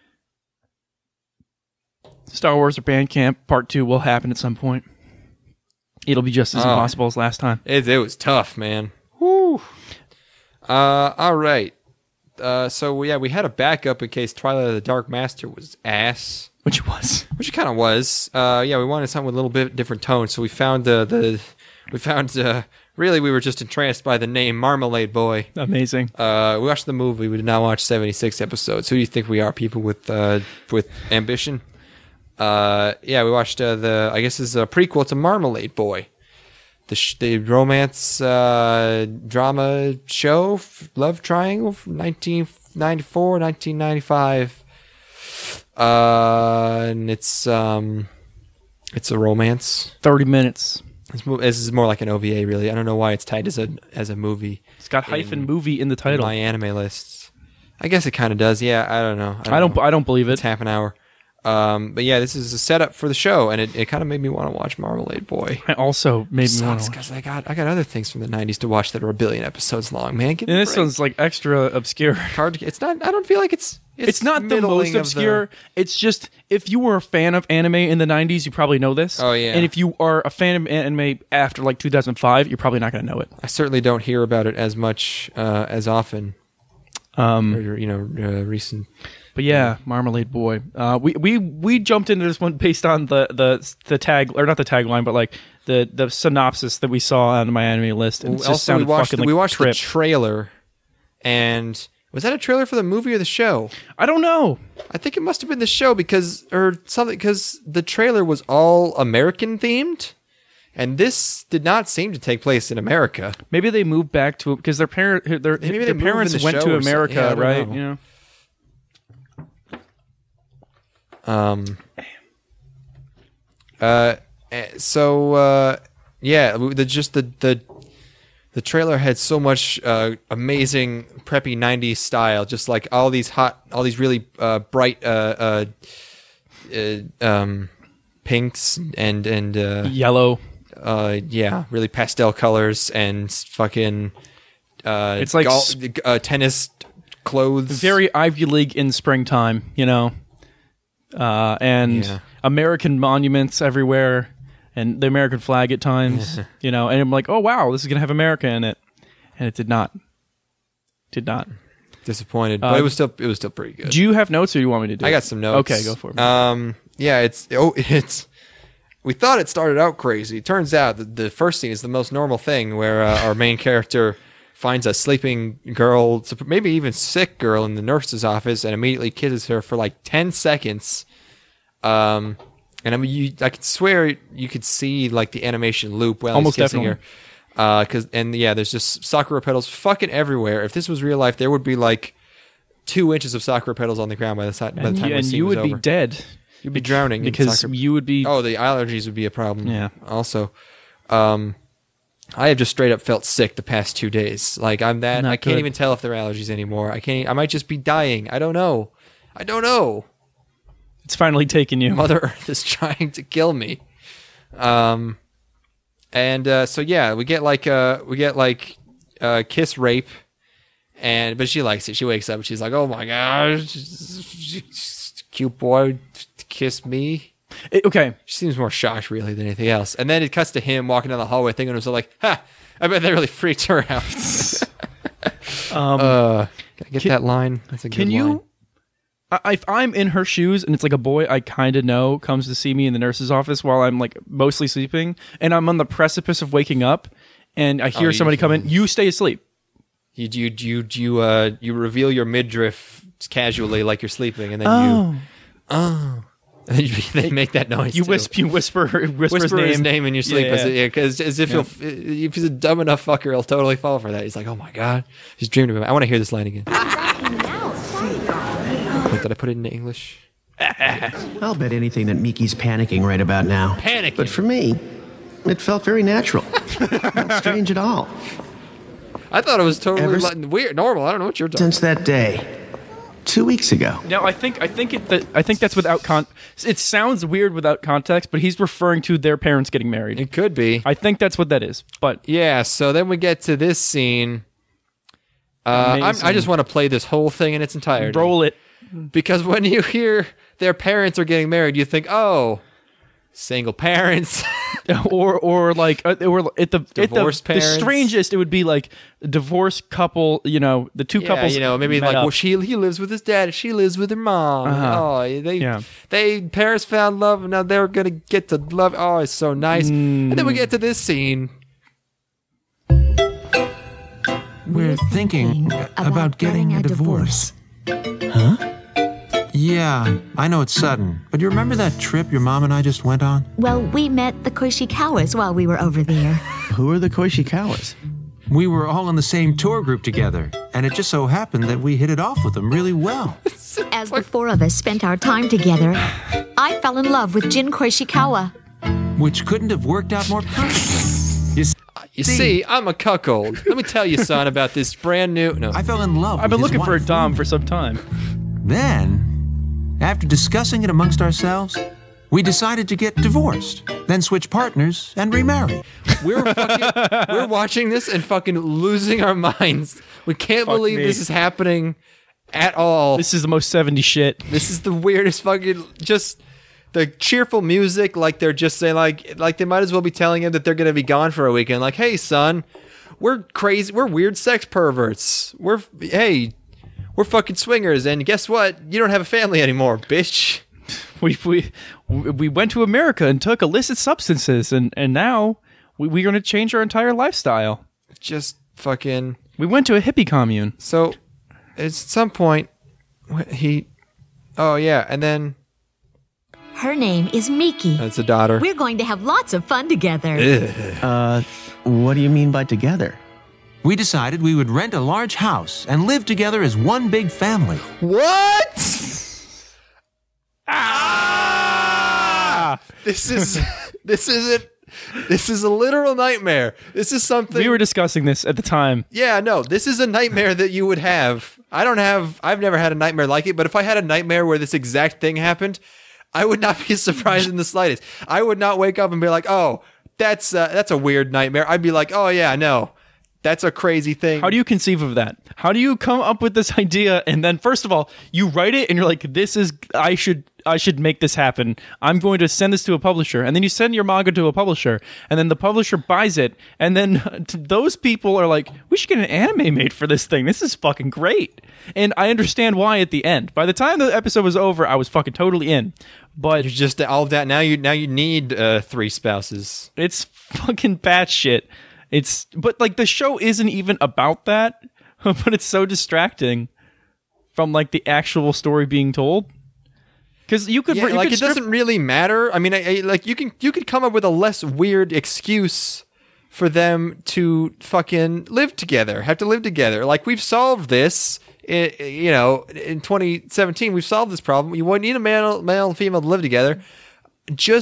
Star Wars or Bandcamp Part Two will happen at some point. It'll be just as Oh. impossible as last time. It, it was tough, man. Woo. Uh, all right. Uh, so yeah, we had a backup in case Twilight of the Dark Master was ass, Which it was. which it kind of was. Uh, yeah, we wanted something with a little bit different tone, so we found uh, the, we found uh, really we were just entranced by the name Marmalade Boy. Amazing. Uh, we watched the movie. We did not watch seventy-six episodes. Who do you think we are? People with uh, with ambition. Uh, yeah, we watched uh, the. I guess this is a prequel to Marmalade Boy, the sh- the romance uh, drama show, f- love triangle from nineteen ninety-four, nineteen ninety-five. Uh, and it's um, it's a romance. Thirty minutes. This, mo- this is more like an O V A, really. I don't know why it's tagged as a as a movie. It's got hyphen In- movie in the title. My anime lists. I guess it kind of does. Yeah, I don't know. I don't. know. I don't believe It's it. half an hour. Um, but yeah, this is a setup for the show, and it, it kind of made me want to watch Marmalade Boy. I also made me want Sucks to. because I got I got other things from the nineties to watch that are a billion episodes long. Man, give me And a this break. one's like extra obscure. hard. To, it's not. I don't feel like it's. It's, It's not the middling most of obscure. It's just if you were a fan of anime in the nineties, you probably know this. Oh, yeah. And if you are a fan of anime after like two thousand five, you're probably not going to know it. I certainly don't hear about it as much uh, as often. Um, Or, you know, uh, recent. But yeah, Marmalade Boy. Uh, we we we jumped into this one based on the the the tag or not the tagline, but like the the synopsis that we saw on my anime list. And it just Also, we sounded watched fucking like we watched trip. the trailer, and was that a trailer for the movie or the show? I don't know. I think it must have been the show because or something because the trailer was all American themed, and this did not seem to take place in America. Maybe they moved back to because their parent their, Maybe they their moved parents in the went show to or something. America, Yeah, I don't right? know. You know. Um. Uh. eh, So uh, yeah, the just the the the trailer had so much uh, amazing preppy nineties style, just like all these hot, all these really uh, bright uh, uh, uh, um, pinks and and uh, Yellow. uh, yeah, really pastel colors and fucking. Uh, It's like gol- s- uh, tennis clothes. Very Ivy League in springtime, you know. Uh, and Yeah. American monuments everywhere, and the American flag at times, you know. And I'm like, oh wow, this is gonna have America in it, and it did not. Did not. disappointed, but Uh, it was still it was still pretty good. Do you have notes, or do you want me to do? I it? got some notes. Okay, go for it. Um, yeah, it's oh, it's. We thought it started out crazy. It turns out that the first scene is the most normal thing, where uh, our main character finds a sleeping girl, maybe even sick girl, in the nurse's office, and immediately kisses her for like ten seconds. Um, and I mean, you, I could swear you could see like the animation loop while Almost he's kissing definitely. her. Uh, cause and yeah, there's just sakura petals fucking everywhere. If this was real life, there would be like two inches of sakura petals on the ground by the time by the and time you, the and scene you was would be over. dead. You'd be drowning in because sakura- you would be. Oh, the allergies would be a problem. Yeah. Also, um, I have just straight up felt sick the past two days. Like I'm that Not I can't good. even tell if they're allergies anymore. I can't. I might just be dying. I don't know. I don't know. It's finally taken you. Mother Earth is trying to kill me. Um, and uh, so yeah, we get like uh we get like uh kiss rape, and but she likes it. She wakes up and she's like, oh my gosh, cute boy, kiss me. It- okay. She seems more shocked, really, than anything else. And then it cuts to him walking down the hallway, thinking to himself, like, ha, I bet that really freaked her out. Um, uh, can I get can- that line? That's a good Can line. you? I, if I'm in her shoes and it's like a boy I kind of know comes to see me in the nurse's office while I'm like mostly sleeping and I'm on the precipice of waking up and I hear Oh, you- somebody come in, you stay asleep. You you you you uh you reveal your midriff casually, like you're sleeping, and then Oh. you oh, and then you, they make that noise. You too. whisper, you whisper, whisper, Whisper his, his name. name in your sleep, Yeah. as, yeah, 'cause- as if Yeah. he'll, if he's a dumb enough fucker, he'll totally fall for that. He's like, oh my god, he's dreaming about it. I want to hear this line again. Wait, did I put it into English? I'll bet anything that Miki's panicking right about now. Panicking. But for me, it felt very natural. Not strange at all. I thought it was totally Ever s- like, weird, normal. I don't know what you're talking. Since that day, two weeks ago. Now I think I think it that I think that's without con. It sounds weird without context, but he's referring to their parents getting married. It could be. I think that's what that is. But Yeah. So then we get to this scene. Uh, I'm, I Amazing. just want to play this whole thing in its entirety. roll it. Because when you hear their parents are getting married, you think, oh, single parents. or or like uh, or at the at Divorced the, the parents. strangest it would be like a divorced couple, you know, the two Yeah, couples, you know, maybe met like, up. well, she he lives with his dad, and she lives with her mom. Uh-huh. Oh, they Yeah. they parents found love, and now they're gonna get to love. Oh, it's so nice. And then we get to this scene. We're thinking about getting a divorce. Huh? Yeah, I know it's sudden, but you remember that trip your mom and I just went on? Well, we met the Koishikawas while we were over there. Who are the Koishikawas? We were all in the same tour group together, and it just so happened that we hit it off with them really well. As the four of us spent our time together, I fell in love with Jin Koishikawa. Which couldn't have worked out more perfectly. You see, You see, I'm a cuckold. Let me tell you, son, about this brand new. No, I fell in love. I've been with his looking for a wife, dom Linda. for some time. Then, after discussing it amongst ourselves, we decided to get divorced, then switch partners and remarry. we're fucking, we're watching this and fucking losing our minds. We can't Fuck believe me. this is happening at all. This is the most seventies shit. This is the weirdest fucking just the cheerful music, like they're just saying like like they might as well be telling him that they're gonna be gone for a weekend. Like, hey son, we're crazy, we're weird sex perverts. We're hey, we're fucking swingers, and guess what? You don't have a family anymore, bitch. We we we went to America and took illicit substances, and and now we, we're going to change our entire lifestyle. Just fucking. We went to a hippie commune. So at some point wh- he, oh yeah, and then Her name is Miki. that's a daughter. We're going to have lots of fun together. Uh, what do you mean by together? We decided we would rent a large house and live together as one big family. What? Ah! This is this isn't this is a literal nightmare. This is something We were discussing this at the time. Yeah, no, this is a nightmare that you would have. I don't have I've never had a nightmare like it, but if I had a nightmare where this exact thing happened, I would not be surprised in the slightest. I would not wake up and be like, "Oh, that's uh, that's a weird nightmare." I'd be like, "Oh yeah, no. That's a crazy thing." How do you conceive of that? How do you come up with this idea and then first of all, you write it and you're like, this is I should I should make this happen. I'm going to send this to a publisher. And then you send your manga to a publisher and then the publisher buys it and then those people are like, we should get an anime made for this thing. This is fucking great. And I understand why at the end. By the time the episode was over, I was fucking totally in. But You're just all of that now you now you need uh, three spouses. it's fucking batshit. It's but like the show isn't even about that, but it's so distracting from like the actual story being told. Because you could, Yeah, you like could it strip- doesn't really matter. I mean, I, I, like you can you could come up with a less weird excuse for them to fucking live together, have to live together. Like we've solved this. I you know, in twenty seventeen, we've solved this problem. You wouldn't need a male, male and female to live together. Just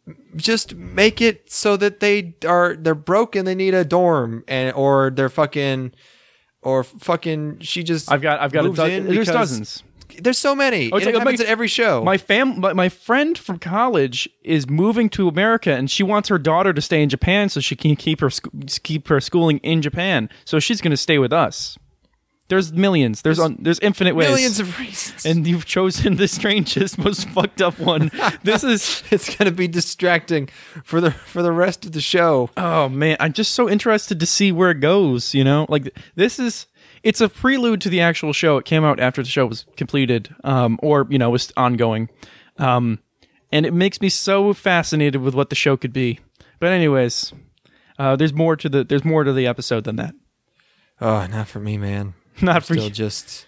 just make it so that they are they're broke and they need a dorm, and or they're fucking or fucking she just I've got I've got a moves do- in there's because- dozens. There's so many. Oh, it's it like- happens my- at every show. My fam, my, my friend from college is moving to America, and she wants her daughter to stay in Japan so she can keep her sc- keep her schooling in Japan. So she's going to stay with us. There's millions. There's un, there's infinite ways. Millions of reasons. And you've chosen the strangest, most fucked up one. This is it's going to be distracting for the for the rest of the show. Oh man, I'm just so interested to see where it goes, you know? Like this is it's a prelude to the actual show. It came out after the show was completed, um, or you know, was ongoing. Um, and it makes me so fascinated with what the show could be. But anyways, uh, there's more to the there's more to the episode than that. Oh, not for me, man. Not I'm for still you. just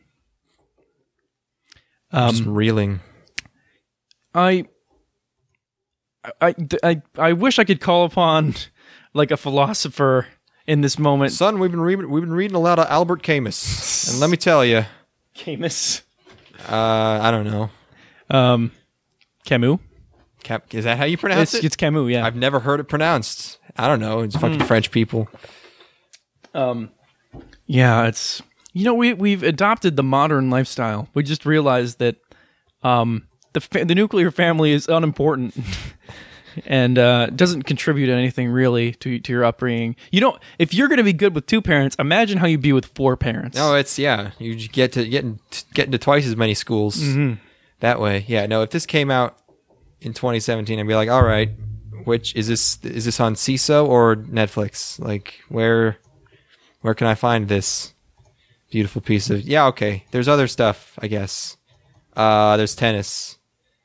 Um, just reeling. I, I, I, I wish I could call upon like a philosopher in this moment. Son, we've been reading we've been reading a lot of Albert Camus, and let me tell you, Camus. Uh, I don't know. Um, Camus. Cap, is that how you pronounce It's, it? it's Camus. Yeah. I've never heard it pronounced. I don't know. It's fucking Hmm. French people. Um, yeah, it's you know we we've adopted the modern lifestyle. We just realized that um the fa- the nuclear family is unimportant and uh, doesn't contribute anything really to to your upbringing. You don't if you're going to be good with two parents, imagine how you'd be with four parents. No, it's yeah. You just get to get in- get into twice as many schools Mhm. that way. Yeah. No, if this came out in twenty seventeen, I'd be like, all right, which is this? Is this on C I S O or Netflix? Like where where can I find this beautiful piece of? Yeah, okay. There's other stuff, I guess. Uh, there's tennis.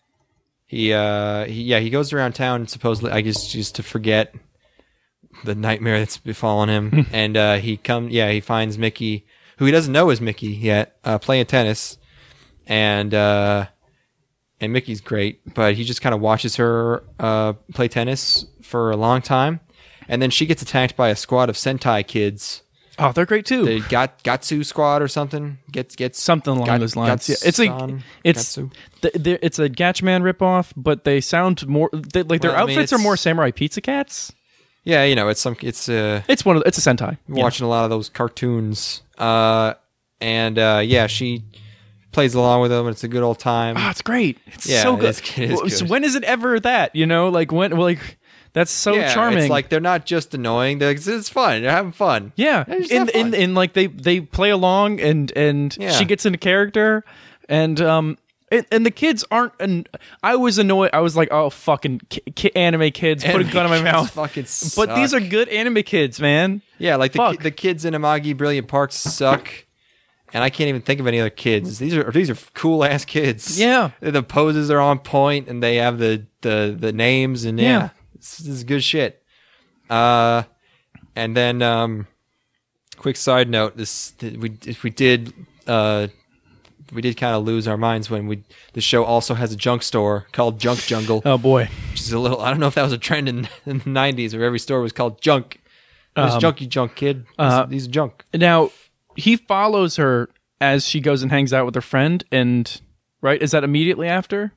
He uh he, yeah he goes around town supposedly I guess just to forget the nightmare that's befallen him, and uh, he come yeah he finds Mickey, who he doesn't know is Mickey yet, uh, playing tennis, and uh, and Mickey's great, but he just kind of watches her uh, play tennis for a long time, and then she gets attacked by a squad of Sentai kids. Oh, they're great too. The Gat Gatsu squad or something. Gets gets something along Gat- those lines. Yeah, it's like Gatsan? it's Gatsu? th- they're- it's a Gatchman ripoff, but they sound more they, like their Well, I mean, outfits are it's- more Samurai Pizza Cats. Yeah, you know, it's some it's uh It's one of it's a Sentai. I'm Yeah. watching a lot of those cartoons. Uh and uh yeah, she plays along with them and it's a good old time. Oh, it's great. It's Yeah, so it good. is- it is Well, so good. when is it ever that? You know, like when like that's so Yeah, charming. It's like they're not just annoying. They're, it's, it's fun. They're having fun. yeah, They just in have in fun. in like they they play along and and Yeah. she gets into character and um. And, and the kids aren't. An, I was annoyed. I was like, "Oh, fucking ki- ki- anime kids!" Put a Anime gun in my kids mouth. fucking But these are suck. good anime kids, man. Yeah, like the Fuck. ki- the kids in Amagi Brilliant Park suck, and I can't even think of any other kids. These are these are cool ass kids. Yeah. the poses are on point, and they have the the the names, and yeah, Yeah. This, this is good shit. Uh, and then um, quick side note: this we if we did uh. We did kind of lose our minds when we. The show also has a junk store called Junk Jungle. Oh boy, which is a little. I don't know if that was a trend in, in the nineties where every store was called Junk. There's Um, junky junk kid. These, uh, these are junk. Now he follows her as she goes and hangs out with her friend, and right is that immediately after?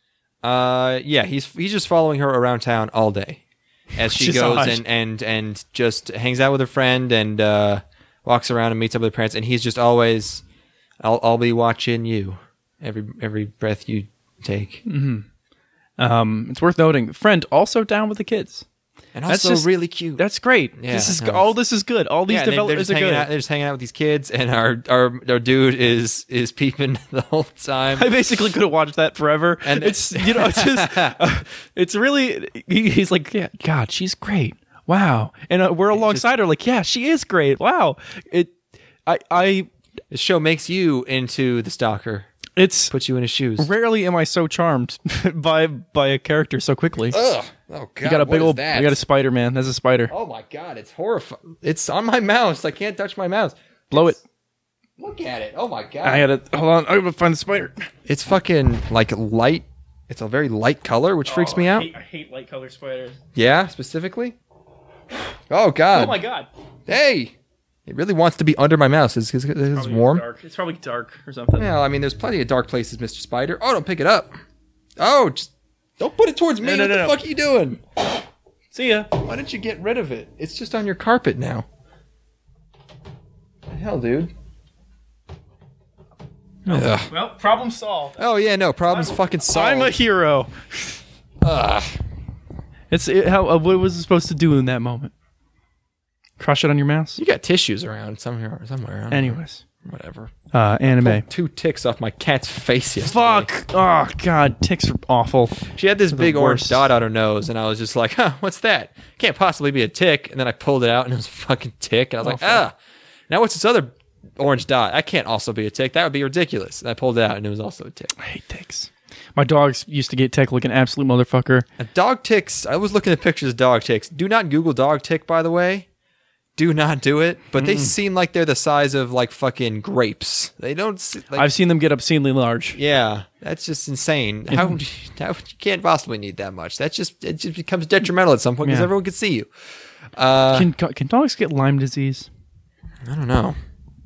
Uh, yeah, he's he's just following her around town all day as she Which is goes odd. and, and and just hangs out with her friend and uh, walks around and meets up with her parents. And he's just always, I'll I'll be watching you every every breath you take. Mm-hmm. Um, it's worth noting, friend also down with the kids, And That's also just- really cute. That's great. Yeah, this is no, all. This is good. All these Yeah, they- they're developers just are hanging good. out. They're just hanging out with these kids, and our our our dude is is peeping the whole time. I basically could have watched that forever. And- And it's you know it's just uh, it's really he, he's like yeah God she's great wow and uh, we're alongside her like yeah she is great wow it I I The show makes you into the stalker. It's puts you in his shoes. Rarely am I so charmed by by a character so quickly. Ugh. Oh god. You got a what big is old. that? You got a spider, man. That's a spider. Oh my god, it's horrifying. It's on my mouse. I can't touch my mouse. Blow it. Look at it. Oh my god. I gotta hold on. I gotta find the spider. It's fucking like light. It's a very light color, which freaks me out. I hate light color spiders. Yeah, specifically. Oh god. Oh my god. Hey, it really wants to be under my mouse. It's, it's, it's Probably warm. Dark. It's probably dark or something. Well, I mean, there's plenty of dark places, Mister Spider. Oh, don't pick it up. Oh, just Don't put it towards me. No, no, what no, the no. fuck are you doing? See ya. Why didn't you get rid of it? It's just on your carpet now. What the hell, dude? Ugh. Well, problem solved. Oh yeah, no problems. Fucking solved. I'm a hero. Ugh. It's it, how. Uh, what was it supposed to do in that moment? Crush it on your mouse. You got tissues around somewhere. Somewhere. I don't know. Anyways, whatever. uh, anime. Pulled two ticks off my cat's face yesterday. Fuck. Oh god, ticks are awful. She had this They're the big orange worst. dot on her nose, and I was just like, "Huh, what's that? Can't possibly be a tick." And then I pulled it out, and it was a fucking tick. And I was Oh, like, fuck. "Ah, now what's this other orange dot? That can't also be a tick. That would be ridiculous." And I pulled it out, and it was also a tick. I hate ticks. My dogs used to get tick like an absolute motherfucker. And dog ticks. I was looking at pictures of dog ticks. Do not Google dog tick, by the way. Do not do it. But they seem like they're the size of like fucking grapes. They don't. se- Like, I've seen them get obscenely large. Yeah, that's just insane. How, how you can't possibly need that much? That's just it just becomes detrimental at some point because Yeah. everyone can see you. Uh, Can can dogs get Lyme disease? I don't know.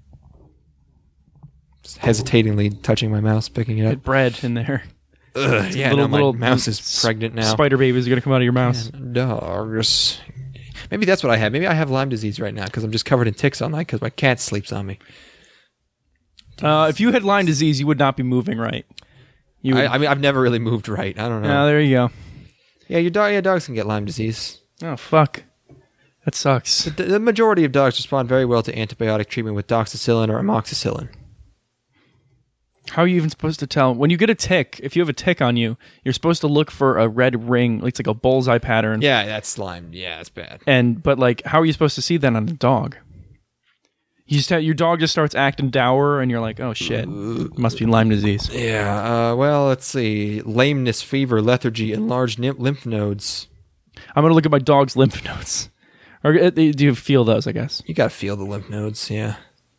Just hesitatingly touching my mouse, picking it up. Get bread in there. Ugh, yeah, no, my mouse is pregnant now. Spider babies are gonna come out of your mouse. Dogs. Maybe that's what I have. Maybe I have Lyme disease right now because I'm just covered in ticks all night because my cat sleeps on me. Uh, if you had Lyme disease, you would not be moving right. You would, I, I mean, I've never really moved right. I don't know. yeah, there you go. Yeah, your dog. Yeah, dogs can get Lyme disease. Oh fuck, that sucks. The, the majority of dogs respond very well to antibiotic treatment with doxycycline or amoxicillin. How are you even supposed to tell when you get a tick? If you have a tick on you, you're supposed to look for a red ring. It's like a bullseye pattern. Yeah, that's Lyme. Yeah, that's bad. And but like, how are you supposed to see that on a dog? You just have, your dog just starts acting dour, and you're like, oh shit, it must be Lyme disease. Yeah. Uh, well, let's see: lameness, fever, lethargy, enlarged nym- lymph nodes. I'm gonna look at my dog's lymph nodes. Or uh, do you feel those? I guess. You gotta feel the lymph nodes. Yeah.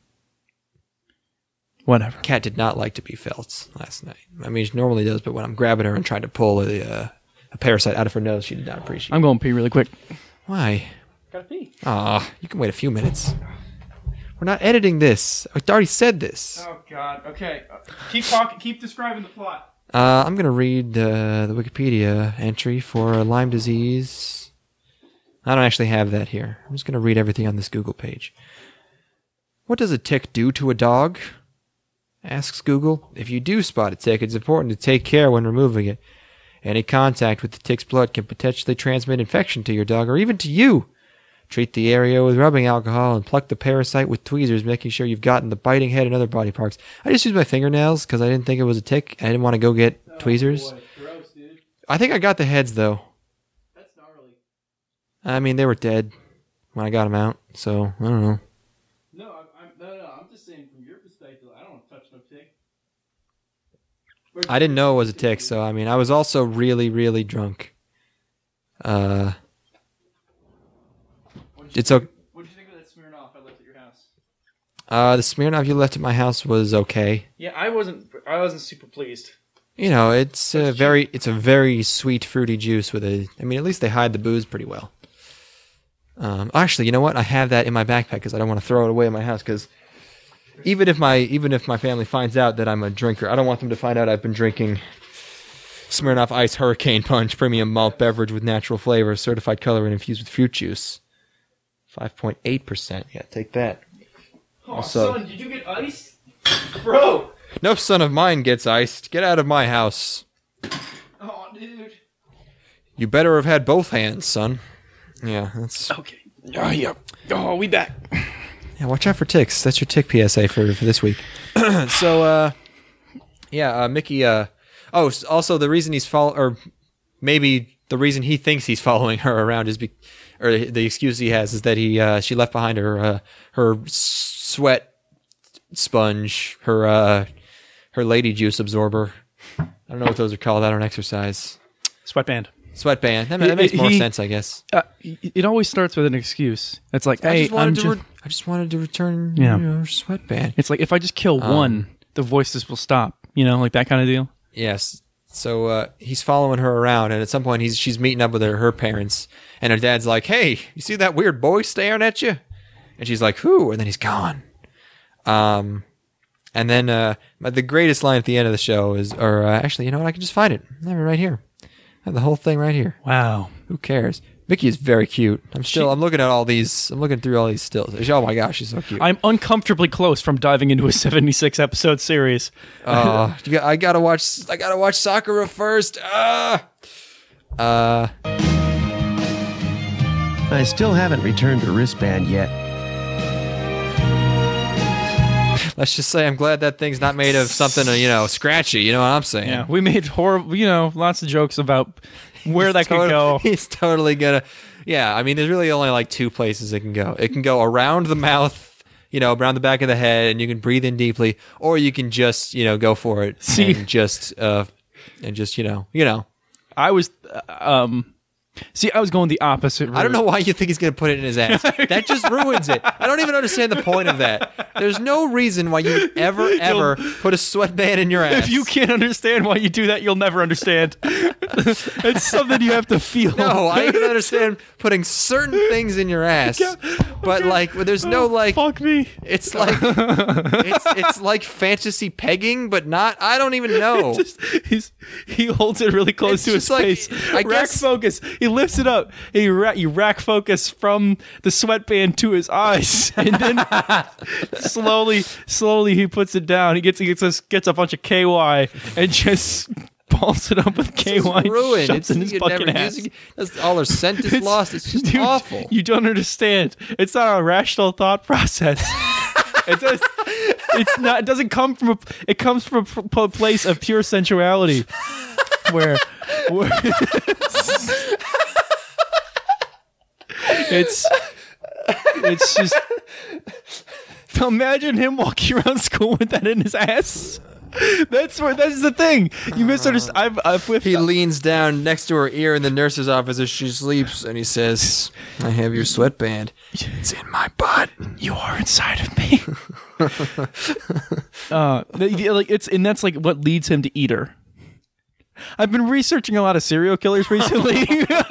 Whatever. Cat did not like to be felt last night. I mean, she normally does, but when I'm grabbing her and trying to pull a, uh, a parasite out of her nose, she did not appreciate it. I'm going to pee really quick. Why? Gotta pee. Aw, you can wait a few minutes. We're not editing this. I already said this. Oh god. Okay. Keep talking. Keep describing the plot. Uh, I'm going to read uh, the Wikipedia entry for Lyme disease. I don't actually have that here. I'm just going to read everything on this Google page. What does a tick do to a dog? Asks Google. If you do spot a tick, it's important to take care when removing it. Any contact with the tick's blood can potentially transmit infection to your dog or even to you. Treat the area with rubbing alcohol and pluck the parasite with tweezers, making sure you've gotten the biting head and other body parts. I just used my fingernails because I didn't think it was a tick. I didn't want to go get oh, tweezers. Boy. Gross, dude. I think I got the heads, though. That's gnarly. I mean, they were dead when I got them out, so I don't know. No, I'm, I'm, no, no, I'm just saying from your perspective, I don't want to touch no tick. I didn't know it was a tick, so I mean, I was also really, really drunk. Uh... It's okay. What did you think of that Smirnoff I left at your house? Uh, the Smirnoff you left at my house was okay. Yeah, I wasn't. I wasn't super pleased. You know, it's a very, it's a very sweet, fruity juice with a. I mean, at least they hide the booze pretty well. Um, actually, you know what? I have that in my backpack because I don't want to throw it away in my house. Because even if my, even if my family finds out that I'm a drinker, I don't want them to find out I've been drinking Smirnoff Ice Hurricane Punch premium malt beverage with natural flavor, certified color, and infused with fruit juice. five point eight percent. Yeah, take that. Oh, also, son, did you get iced? Bro! No son of mine gets iced. Get out of my house. Oh, dude. You better have had both hands, son. Yeah, that's... Okay. Oh, yeah. Oh, we back. Yeah, watch out for ticks. That's your tick P S A for, for this week. so, uh... Yeah, uh, Mickey, uh... Oh, also, the reason he's follow... Or maybe the reason he thinks he's following her around is... Be- or the excuse he has is that he uh, she left behind her uh, her sweat sponge, her uh, her lady juice absorber. I don't know what those are called. I don't exercise. Sweatband. Sweatband. That, that makes more he, sense, I guess. Uh, it always starts with an excuse. It's like, I hey, just wanted I'm to just... Re- I just wanted to return yeah. you know, sweatband. It's like if I just kill um, one, the voices will stop. You know, like that kind of deal. Yes. So uh, he's following her around, and at some point he's she's meeting up with her, her parents, and her dad's like, "Hey, you see that weird boy staring at you?" And she's like, "Who?" And then he's gone. Um, and then uh, the greatest line at the end of the show is, or uh, actually, you know what? I can just find it. I have it right here. I have the whole thing right here. Wow. Who cares? Mickey is very cute. I'm still. She- I'm looking at all these. I'm looking through all these stills. Oh my gosh, she's so cute. I'm uncomfortably close from diving into a seventy-six episode series. Uh, you got, I gotta watch. I gotta watch Sakura first. Ah. Uh. I still haven't returned a wristband yet. Let's just say I'm glad that thing's not made of something, you know, scratchy. You know what I'm saying? Yeah, we made horrible, you know, lots of jokes about where that could Totally- go. He's totally gonna. Yeah, I mean, there's really only like two places it can go. It can go around the mouth, you know, around the back of the head, and you can breathe in deeply, or you can just, you know, go for it See- and just, uh, and just, you know, you know. I was, uh, um, see, I was going the opposite route. I don't know why you think he's going to put it in his ass. That just ruins it. I don't even understand the point of that. There's no reason why you would ever, ever put a sweatband in your ass. If you can't understand why you do that, you'll never understand. It's something you have to feel. No, I can understand putting certain things in your ass, but like, there's no like. Fuck me. It's like it's it's like fantasy pegging, but not. I don't even know. Just, he's, he holds it really close It's to his just like- face. I rack guess- focus. He lifts it up. He ra- you rack focus from the sweatband to his eyes, and then slowly, slowly he puts it down. He gets he gets a, gets a bunch of K Y and just balls it up with K Y. It's ruined. Shoves It's in his you fucking never ass. using- that's- all our scent is lost. It's just Dude, awful. You don't understand. It's not a rational thought process. It does. It's not. It doesn't come from a. It comes from a p- place of pure sensuality, where, where it's. It's just. Imagine him walking around school with that in his ass. That's where. That's the thing. You misunderstand. I've. I've whipped. He leans down next to her ear in the nurse's office as she sleeps, and he says, "I have your sweatband. It's in my butt. You are inside of me." uh, the- like it's and that's like what leads him to eat her. I've been researching a lot of serial killers recently.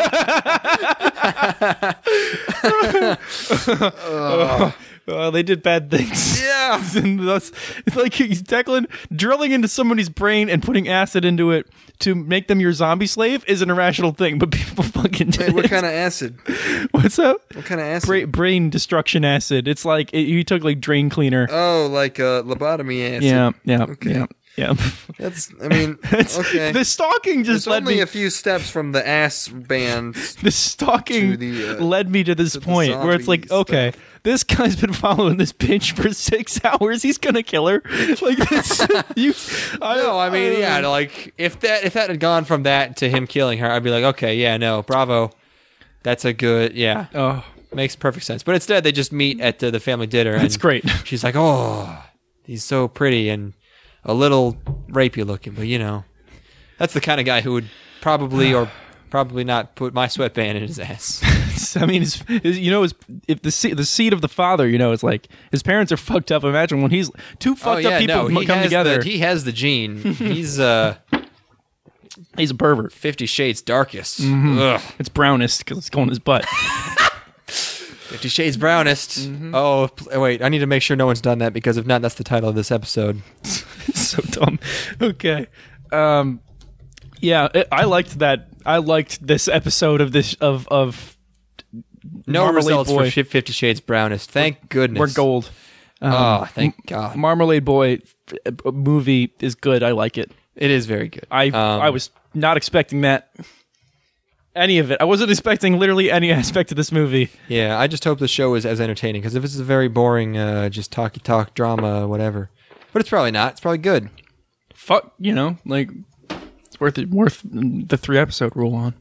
uh, uh, they did bad things. Yeah. And thus, it's like he's Declan drilling into somebody's brain and putting acid into it to make them your zombie slave is an irrational thing, but people fucking did Hey, what it. kind of acid? What's up? What kind of acid? Bra- brain destruction acid. It's like it, you took like drain cleaner. Oh, like uh, lobotomy acid. Yeah, yeah, Okay. yeah, yeah. That's. I mean, It's- okay. The stalking just It's led only me. a few steps from the ass band. the stalking to the, uh, led me to this to the point where it's like, zombie okay, this guy's been following this bitch for six hours. He's gonna kill her. Like this, you. I, No, I mean, yeah, like if that if that had gone from that to him killing her, I'd be like, okay, yeah, no, bravo, that's a good, yeah, Oh, makes perfect sense. But instead, they just meet at the, the family dinner. that's and great. She's like, oh, he's so pretty and a little rapey looking, but you know, that's the kind of guy who would probably or probably not put my sweatband in his ass. I mean, his, his, you know, his, if the se- the seed of the father, you know, it's like his parents are fucked up. Imagine when he's two fucked oh, yeah, up people no, come he has together. The, he has the gene. He's uh, he's a pervert. Fifty Shades Darkest. Mhm. Ugh. It's brownest because it's going in his butt. Fifty Shades Brownest. Mm-hmm. Oh, pl- wait. I need to make sure no one's done that because if not, that's the title of this episode. So dumb. Okay. Um. Yeah, it, I liked that. I liked this episode of this of of. No Marmalade results Boy. for Fif- Fifty Shades Brownest. Thank goodness. We're gold. Um, oh, thank God. Marmalade Boy uh, movie is good. I like it. It is very good. I Um, I was not expecting that. Any of it. I wasn't expecting literally any aspect of this movie. Yeah, I just hope the show is as entertaining because if it's a very boring, uh, just talky talk drama, whatever. But it's probably not. It's probably good. Fuck, you know, like it's worth it. Worth the three episode rule on.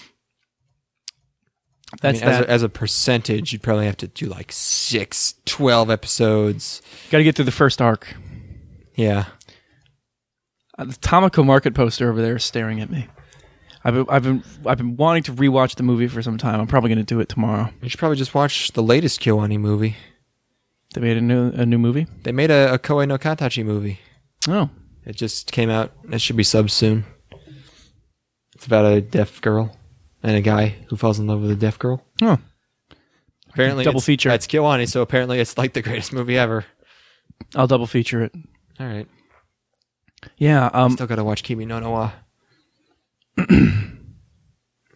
That's I mean, as, that. a, as a percentage, you'd probably have to do like six, twelve episodes. Got to get through the first arc. Yeah. Uh, the Tomoko Market poster over there is staring at me. I've been, I've been, I've been wanting to rewatch the movie for some time. I'm probably going to do it tomorrow. You should probably just watch the latest KyoAni movie. They made a new, a new movie. They made a, a Koei no Katachi movie. Oh, It just came out. It should be subbed soon. It's about a deaf girl and a guy who falls in love with a deaf girl. oh, Apparently, Double it's, feature. It's KyoAni, so apparently it's like the greatest movie ever. I'll double feature it. All right. Yeah. Um. Still got to watch Kimi no no wa.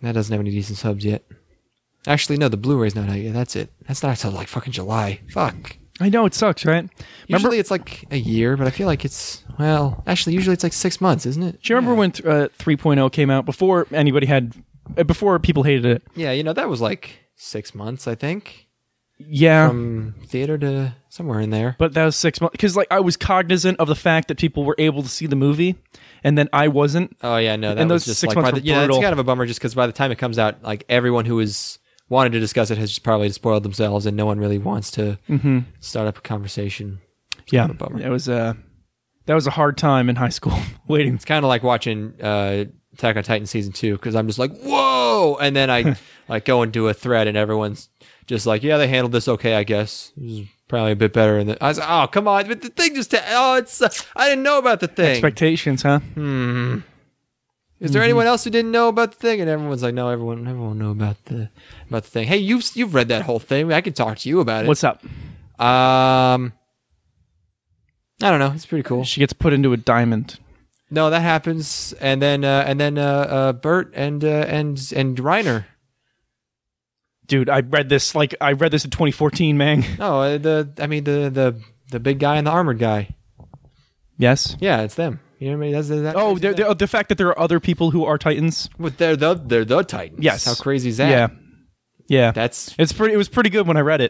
That doesn't have any decent subs yet. Actually, no, the Blu-ray's not out yet. That's it. That's not until like fucking July. Fuck. I know, it sucks, right? Usually Remember, it's like a year, but I feel like it's, well, actually, usually it's like six months, isn't it? do you remember yeah. when th- uh, three point oh came out? Before anybody had, uh, before people hated it. Yeah, you know, that was like six months, I think. Yeah. From theater to somewhere in there. But that was six months. Because like, I was cognizant of the fact that people were able to see the movie, and then I wasn't. Oh, yeah, no, that and was those just six like, months by were the, yeah, brutal. it's kind of a bummer just because by the time it comes out, like everyone who was wanted to discuss it has just probably spoiled themselves, and no one really wants to Mm-hmm. start up a conversation. It's Yeah, kind of a bummer. it was a that was a hard time in high school waiting. It's kind of like watching uh, Attack on Titan season two because I'm just like, whoa, and then I like go into a thread and everyone's just like, yeah, they handled this okay, I guess. This is probably a bit better. And I was like, oh, come on, but the thing just oh, it's uh, I didn't know about the thing. Expectations, huh? Hmm. Is there anyone else who didn't know about the thing? And everyone's like, no, everyone, everyone know about the about the thing. Hey, you've you've read that whole thing. I can talk to you about it. What's up? Um, I don't know. It's pretty cool. She gets put into a diamond. No, that happens, and then uh, and then uh, uh, Bert and uh, and and Reiner. Dude, I read this like I read this in twenty fourteen, man. No, uh, the I mean the the the big guy and the armored guy. Yes. Yeah, it's them. You know what I mean? That's, that's Oh, they're, they're, the fact that there are other people who are Titans. Well, they're the they're the Titans. Yes. How crazy is that? Yeah. Yeah. That's it's pretty. It was pretty good when I read it.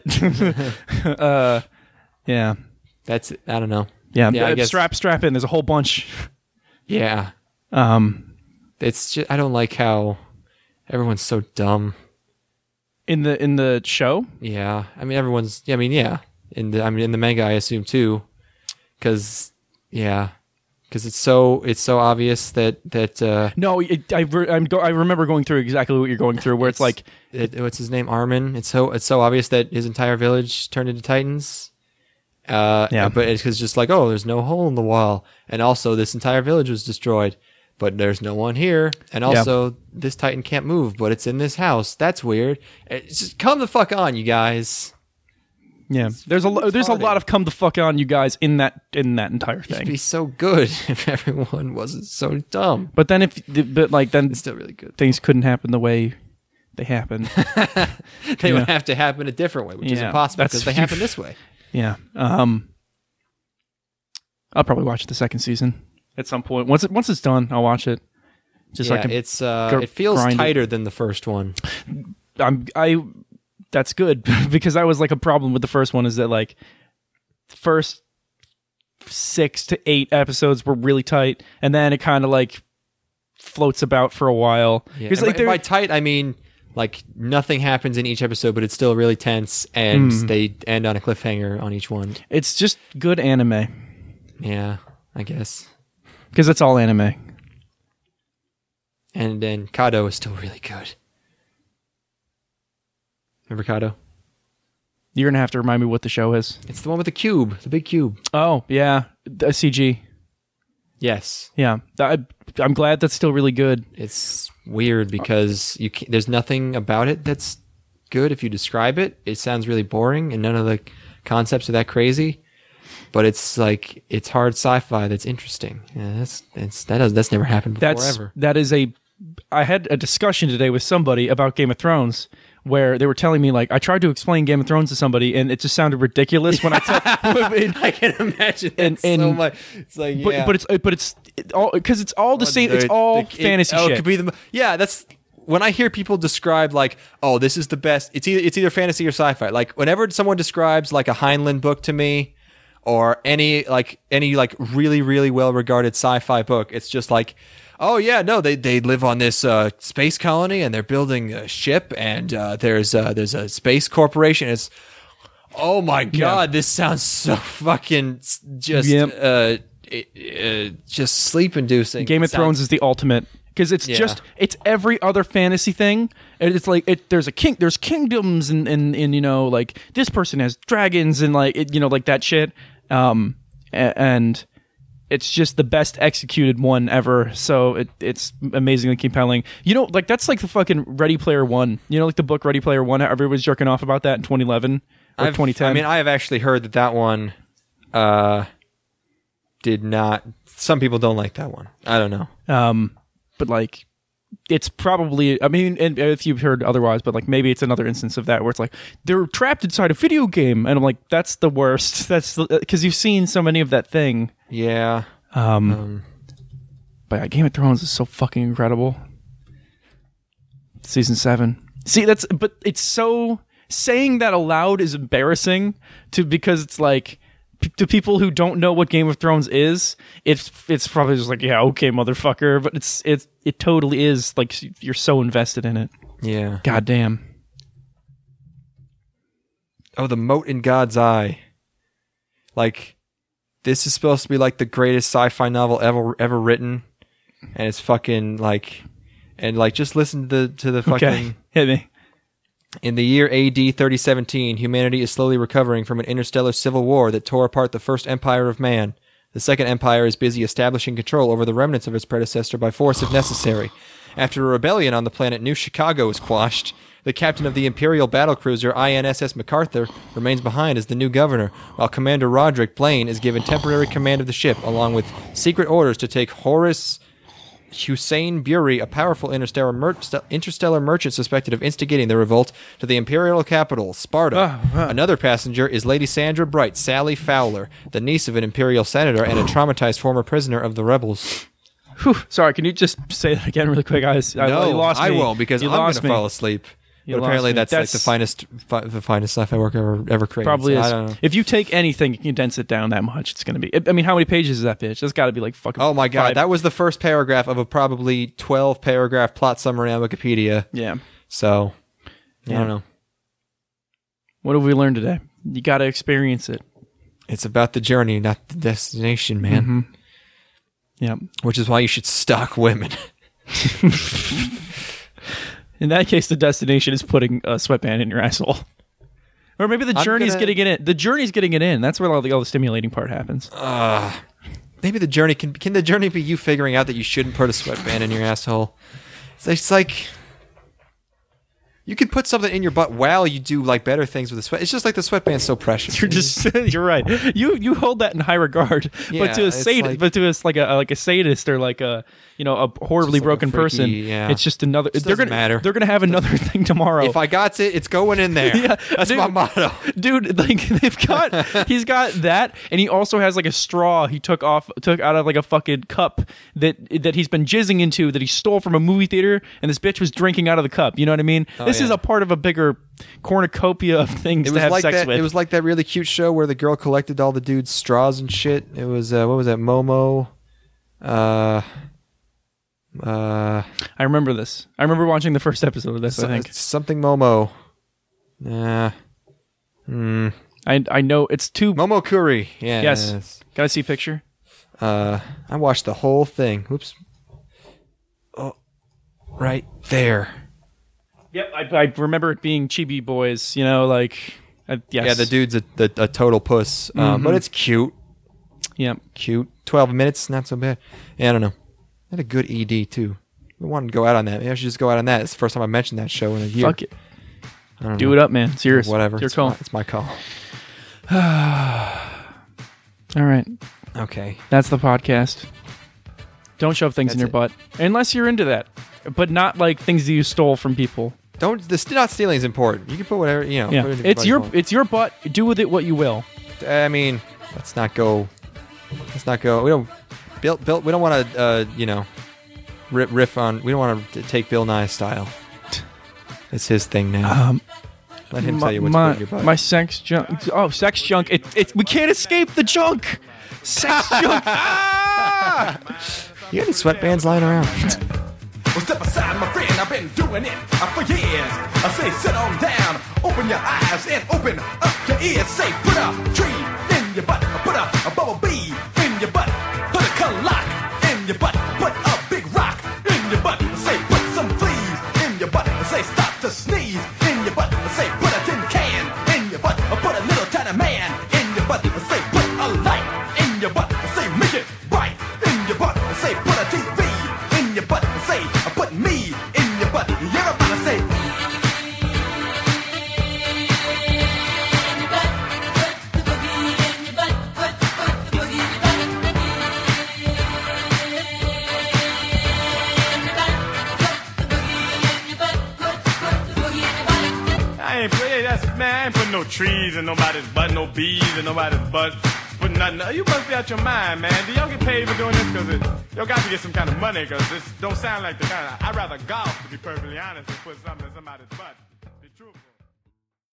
uh, yeah. That's I don't know. Yeah. Yeah, I uh, guess- strap strap in. There's a whole bunch. Yeah. Um, it's just I don't like how everyone's so dumb. in the in the show. Yeah, I mean everyone's. Yeah, I mean yeah. In the I mean in the manga, I assume too, because yeah, because it's so it's so obvious that that. Uh, No, it, I re- I'm go- I remember going through exactly what you're going through, where it's, like, it, what's his name, Armin? It's so it's so obvious that his entire village turned into Titans. Uh, Yeah. but it's 'cause just like, oh, there's no hole in the wall, and also this entire village was destroyed, but there's no one here, and Yeah. also this Titan can't move, but it's in this house. That's weird. It's just come the fuck on, you guys. yeah. There's a lo- there's a retarded. lot of come the fuck on you guys in that in that entire It'd thing. be so good if everyone wasn't so dumb. But then if but like then It's still really good. things couldn't happen the way they happened. They Yeah. would have to happen a different way, which is Yeah, impossible that's- because they happen this way. Yeah. Um, I'll probably watch the second season at some point. Once it once it's done, I'll watch it. Just yeah, so I can it's uh, gr- it feels grind it. tighter than the first one. I'm I that's good because that was like a problem with the first one is that like first six to eight episodes were really tight and then it kind of like floats about for a while. Yeah. 'Cause, And like by, there- by tight, I mean like nothing happens in each episode, but it's still really tense, and Mm. they end on a cliffhanger on each one. it's just good anime Yeah, I guess. because it's all anime. And then Kado is still really good. Remember Kado? You're gonna have to remind me what the show is. It's the one with the cube, the big cube. Oh yeah, a C G. Yes. Yeah, I, I'm glad that's still really good. It's weird because you can, there's nothing about it that's good. If you describe it, it sounds really boring, and none of the concepts are that crazy. But it's like it's hard sci-fi that's interesting. Yeah, that's that's that has that's never happened before That's ever. that is a. I had a discussion today with somebody about Game of Thrones where they were telling me like I tried to explain Game of Thrones to somebody and it just sounded ridiculous when I tell. I can imagine that And- so and- much. It's like but yeah. but it's but it's it all because it's all the same. It's The- all the- it- fantasy oh, it shit. could be the, yeah, that's when I hear people describe like, oh, this is the best. It's either it's either fantasy or sci-fi. Like whenever someone describes like a Heinlein book to me, or any like any like really really well regarded sci-fi book, it's just like, oh yeah, no, they they live on this uh, space colony and they're building a ship and uh, there's uh, there's a space corporation. It's oh my god, this sounds so fucking s- just Yep. uh, it, uh, just sleep inducing. Game of Thrones is the ultimate because it's Yeah. just it's every other fantasy thing. And it's like it, there's a king, there's kingdoms, and, and and you know like this person has dragons and like it, you know like that shit. Um, a- and it's just the best executed one ever. So it it's amazingly compelling. You know, like that's like the fucking Ready Player One. You know, like the book Ready Player One. Everybody's jerking off about that in twenty eleven or I've- twenty ten. I mean, I have actually heard that that one uh, did not. Some people don't like that one. I don't know. Um, but like, it's probably, I mean, and if you've heard otherwise, but like maybe it's another instance of that where it's like they're trapped inside a video game, and I'm like, that's the worst. That's because you've seen so many of that thing. Yeah. Um, um, but yeah, Game of Thrones is so fucking incredible. Season seven. See, that's but it's so saying that aloud is embarrassing to because it's like. To people who don't know what Game of Thrones is, it's it's probably just like, yeah, okay, motherfucker. But it's it's it totally is like you're so invested in it. Yeah. God damn. Oh, the moat in God's eye. Like, this is supposed to be like the greatest sci-fi novel ever ever written, and it's fucking like, and like just listen to the to the fucking. Okay. Hit me. In the year A D thirty seventeen, humanity is slowly recovering from an interstellar civil war that tore apart the first empire of man. The second empire is busy establishing control over the remnants of its predecessor by force if necessary. After a rebellion on the planet New Chicago is quashed, the captain of the Imperial battlecruiser I N S S MacArthur remains behind as the new governor, while Commander Roderick Blaine is given temporary command of the ship, along with secret orders to take Horace Hussein Bury, a powerful interstellar, mer- interstellar merchant suspected of instigating the revolt, to the imperial capital, Sparta. Uh, uh. Another passenger is Lady Sandra Bright, Sally Fowler, the niece of an imperial senator and a traumatized former prisoner of the rebels. Whew. Sorry, can you just say that again really quick? I, I, no, you lost I me. won't because you I'm going to me. fall asleep. You but apparently that's, that's, like the finest, fi- the finest sci-fi work ever ever created. Probably so is. I don't know. If you take anything, you condense it down that much, it's going to be. I mean, how many pages is that bitch? That's got to be like fucking. Oh my god, five. that was the first paragraph of a probably twelve paragraph plot summary on Wikipedia. Yeah. So, Yeah. I don't know. What have we learned today? You got to experience it. It's about the journey, not the destination, man. Mm-hmm. Yeah. Which is why you should stalk women. In that case, the destination is putting a sweatband in your asshole. Or maybe the I'm journey's gonna- getting it in. The journey's getting it in. That's where all the, all the stimulating part happens. Uh, maybe the journey can can the journey be you figuring out that you shouldn't put a sweatband in your asshole? It's, it's like you could put something in your butt while you do like better things with the sweat. It's just like the sweatband's so precious. You're just you're right. You you hold that in high regard, Yeah, but to a it's sadist, like- but to us like a like a sadist or like a you know a horribly like a broken freaky- person, yeah. it's just another. Just they're doesn't gonna matter. They're gonna have another thing tomorrow. If I got it, it's going in there. Yeah, That's dude, my motto. dude. Like they've got, he's got that, and he also has like a straw he took off, took out of like a fucking cup that that he's been jizzing into that he stole from a movie theater, and this bitch was drinking out of the cup. You know what I mean? Oh, this is yeah. a part of a bigger cornucopia of things It to was have like sex that. with. It was like that really cute show where the girl collected all the dudes' straws and shit. It was uh, what was that? Momo. Uh. Uh. I remember this. I remember watching the first episode of this. So- I think something Momo. Nah. Hmm. I I know it's too. Momokuri. Yeah. Yes. Can I see a picture? Uh, I watched the whole thing. Whoops. Oh, right there. Yep. I, I remember it being Chibi Boys. You know, like uh, yes. Yeah, the dude's a, a, a total puss, um, Mhm. but it's cute. Yeah, cute. Twelve minutes, not so bad. Yeah, I don't know. Had a good E D too. I wanted to go out on that. Maybe I should just go out on that. It's the first time I mentioned that show in a year. Fuck it. I don't Do know. it up, man. Serious. Whatever. It's your It's call. my- it's my call. All right. Okay. That's the podcast. Don't shove things in That's your it. butt unless you're into that, but not like things that you stole from people. Don't. The st- not stealing is important. You can put whatever you know. Yeah, put it in it's your butt. it's your butt. Do with it what you will. I mean, let's not go. Let's not go. We don't. Bill. Bill. We don't want to. Uh, you know, riff, riff on. We don't want to take Bill Nye style. It's his thing now. Um, Let him my, tell you what's my, put in your butt. my sex junk. Oh, sex junk. It, it, we can't escape the junk. Sex junk. Ah! You got any sweatbands lying around? Well, step aside, my friend, I've been doing it uh, for years. I say, sit on down, open your eyes and open up your ears. Say, put a tree in your butt, put a, a bubble bee in your butt, put a clock in your butt, put a big rock in your butt. Say, put some fleas in your butt. Say, stop to sneeze in your butt. Say, put a tin can in your butt, put a little tiny man in your butt. Say, put a light in your butt. Say, make it bright in your butt. Say, put a T V in your butt. Say, put me in your butt. Everybody say. Man, I ain't putting no trees in nobody's butt, no bees in nobody's butt. Put nothing. You must be out your mind, man. Do y'all get paid for doing this? Because it, y'all got to get some kind of money, because this don't sound like the kind of... I'd rather golf, to be perfectly honest, than put something in somebody's butt.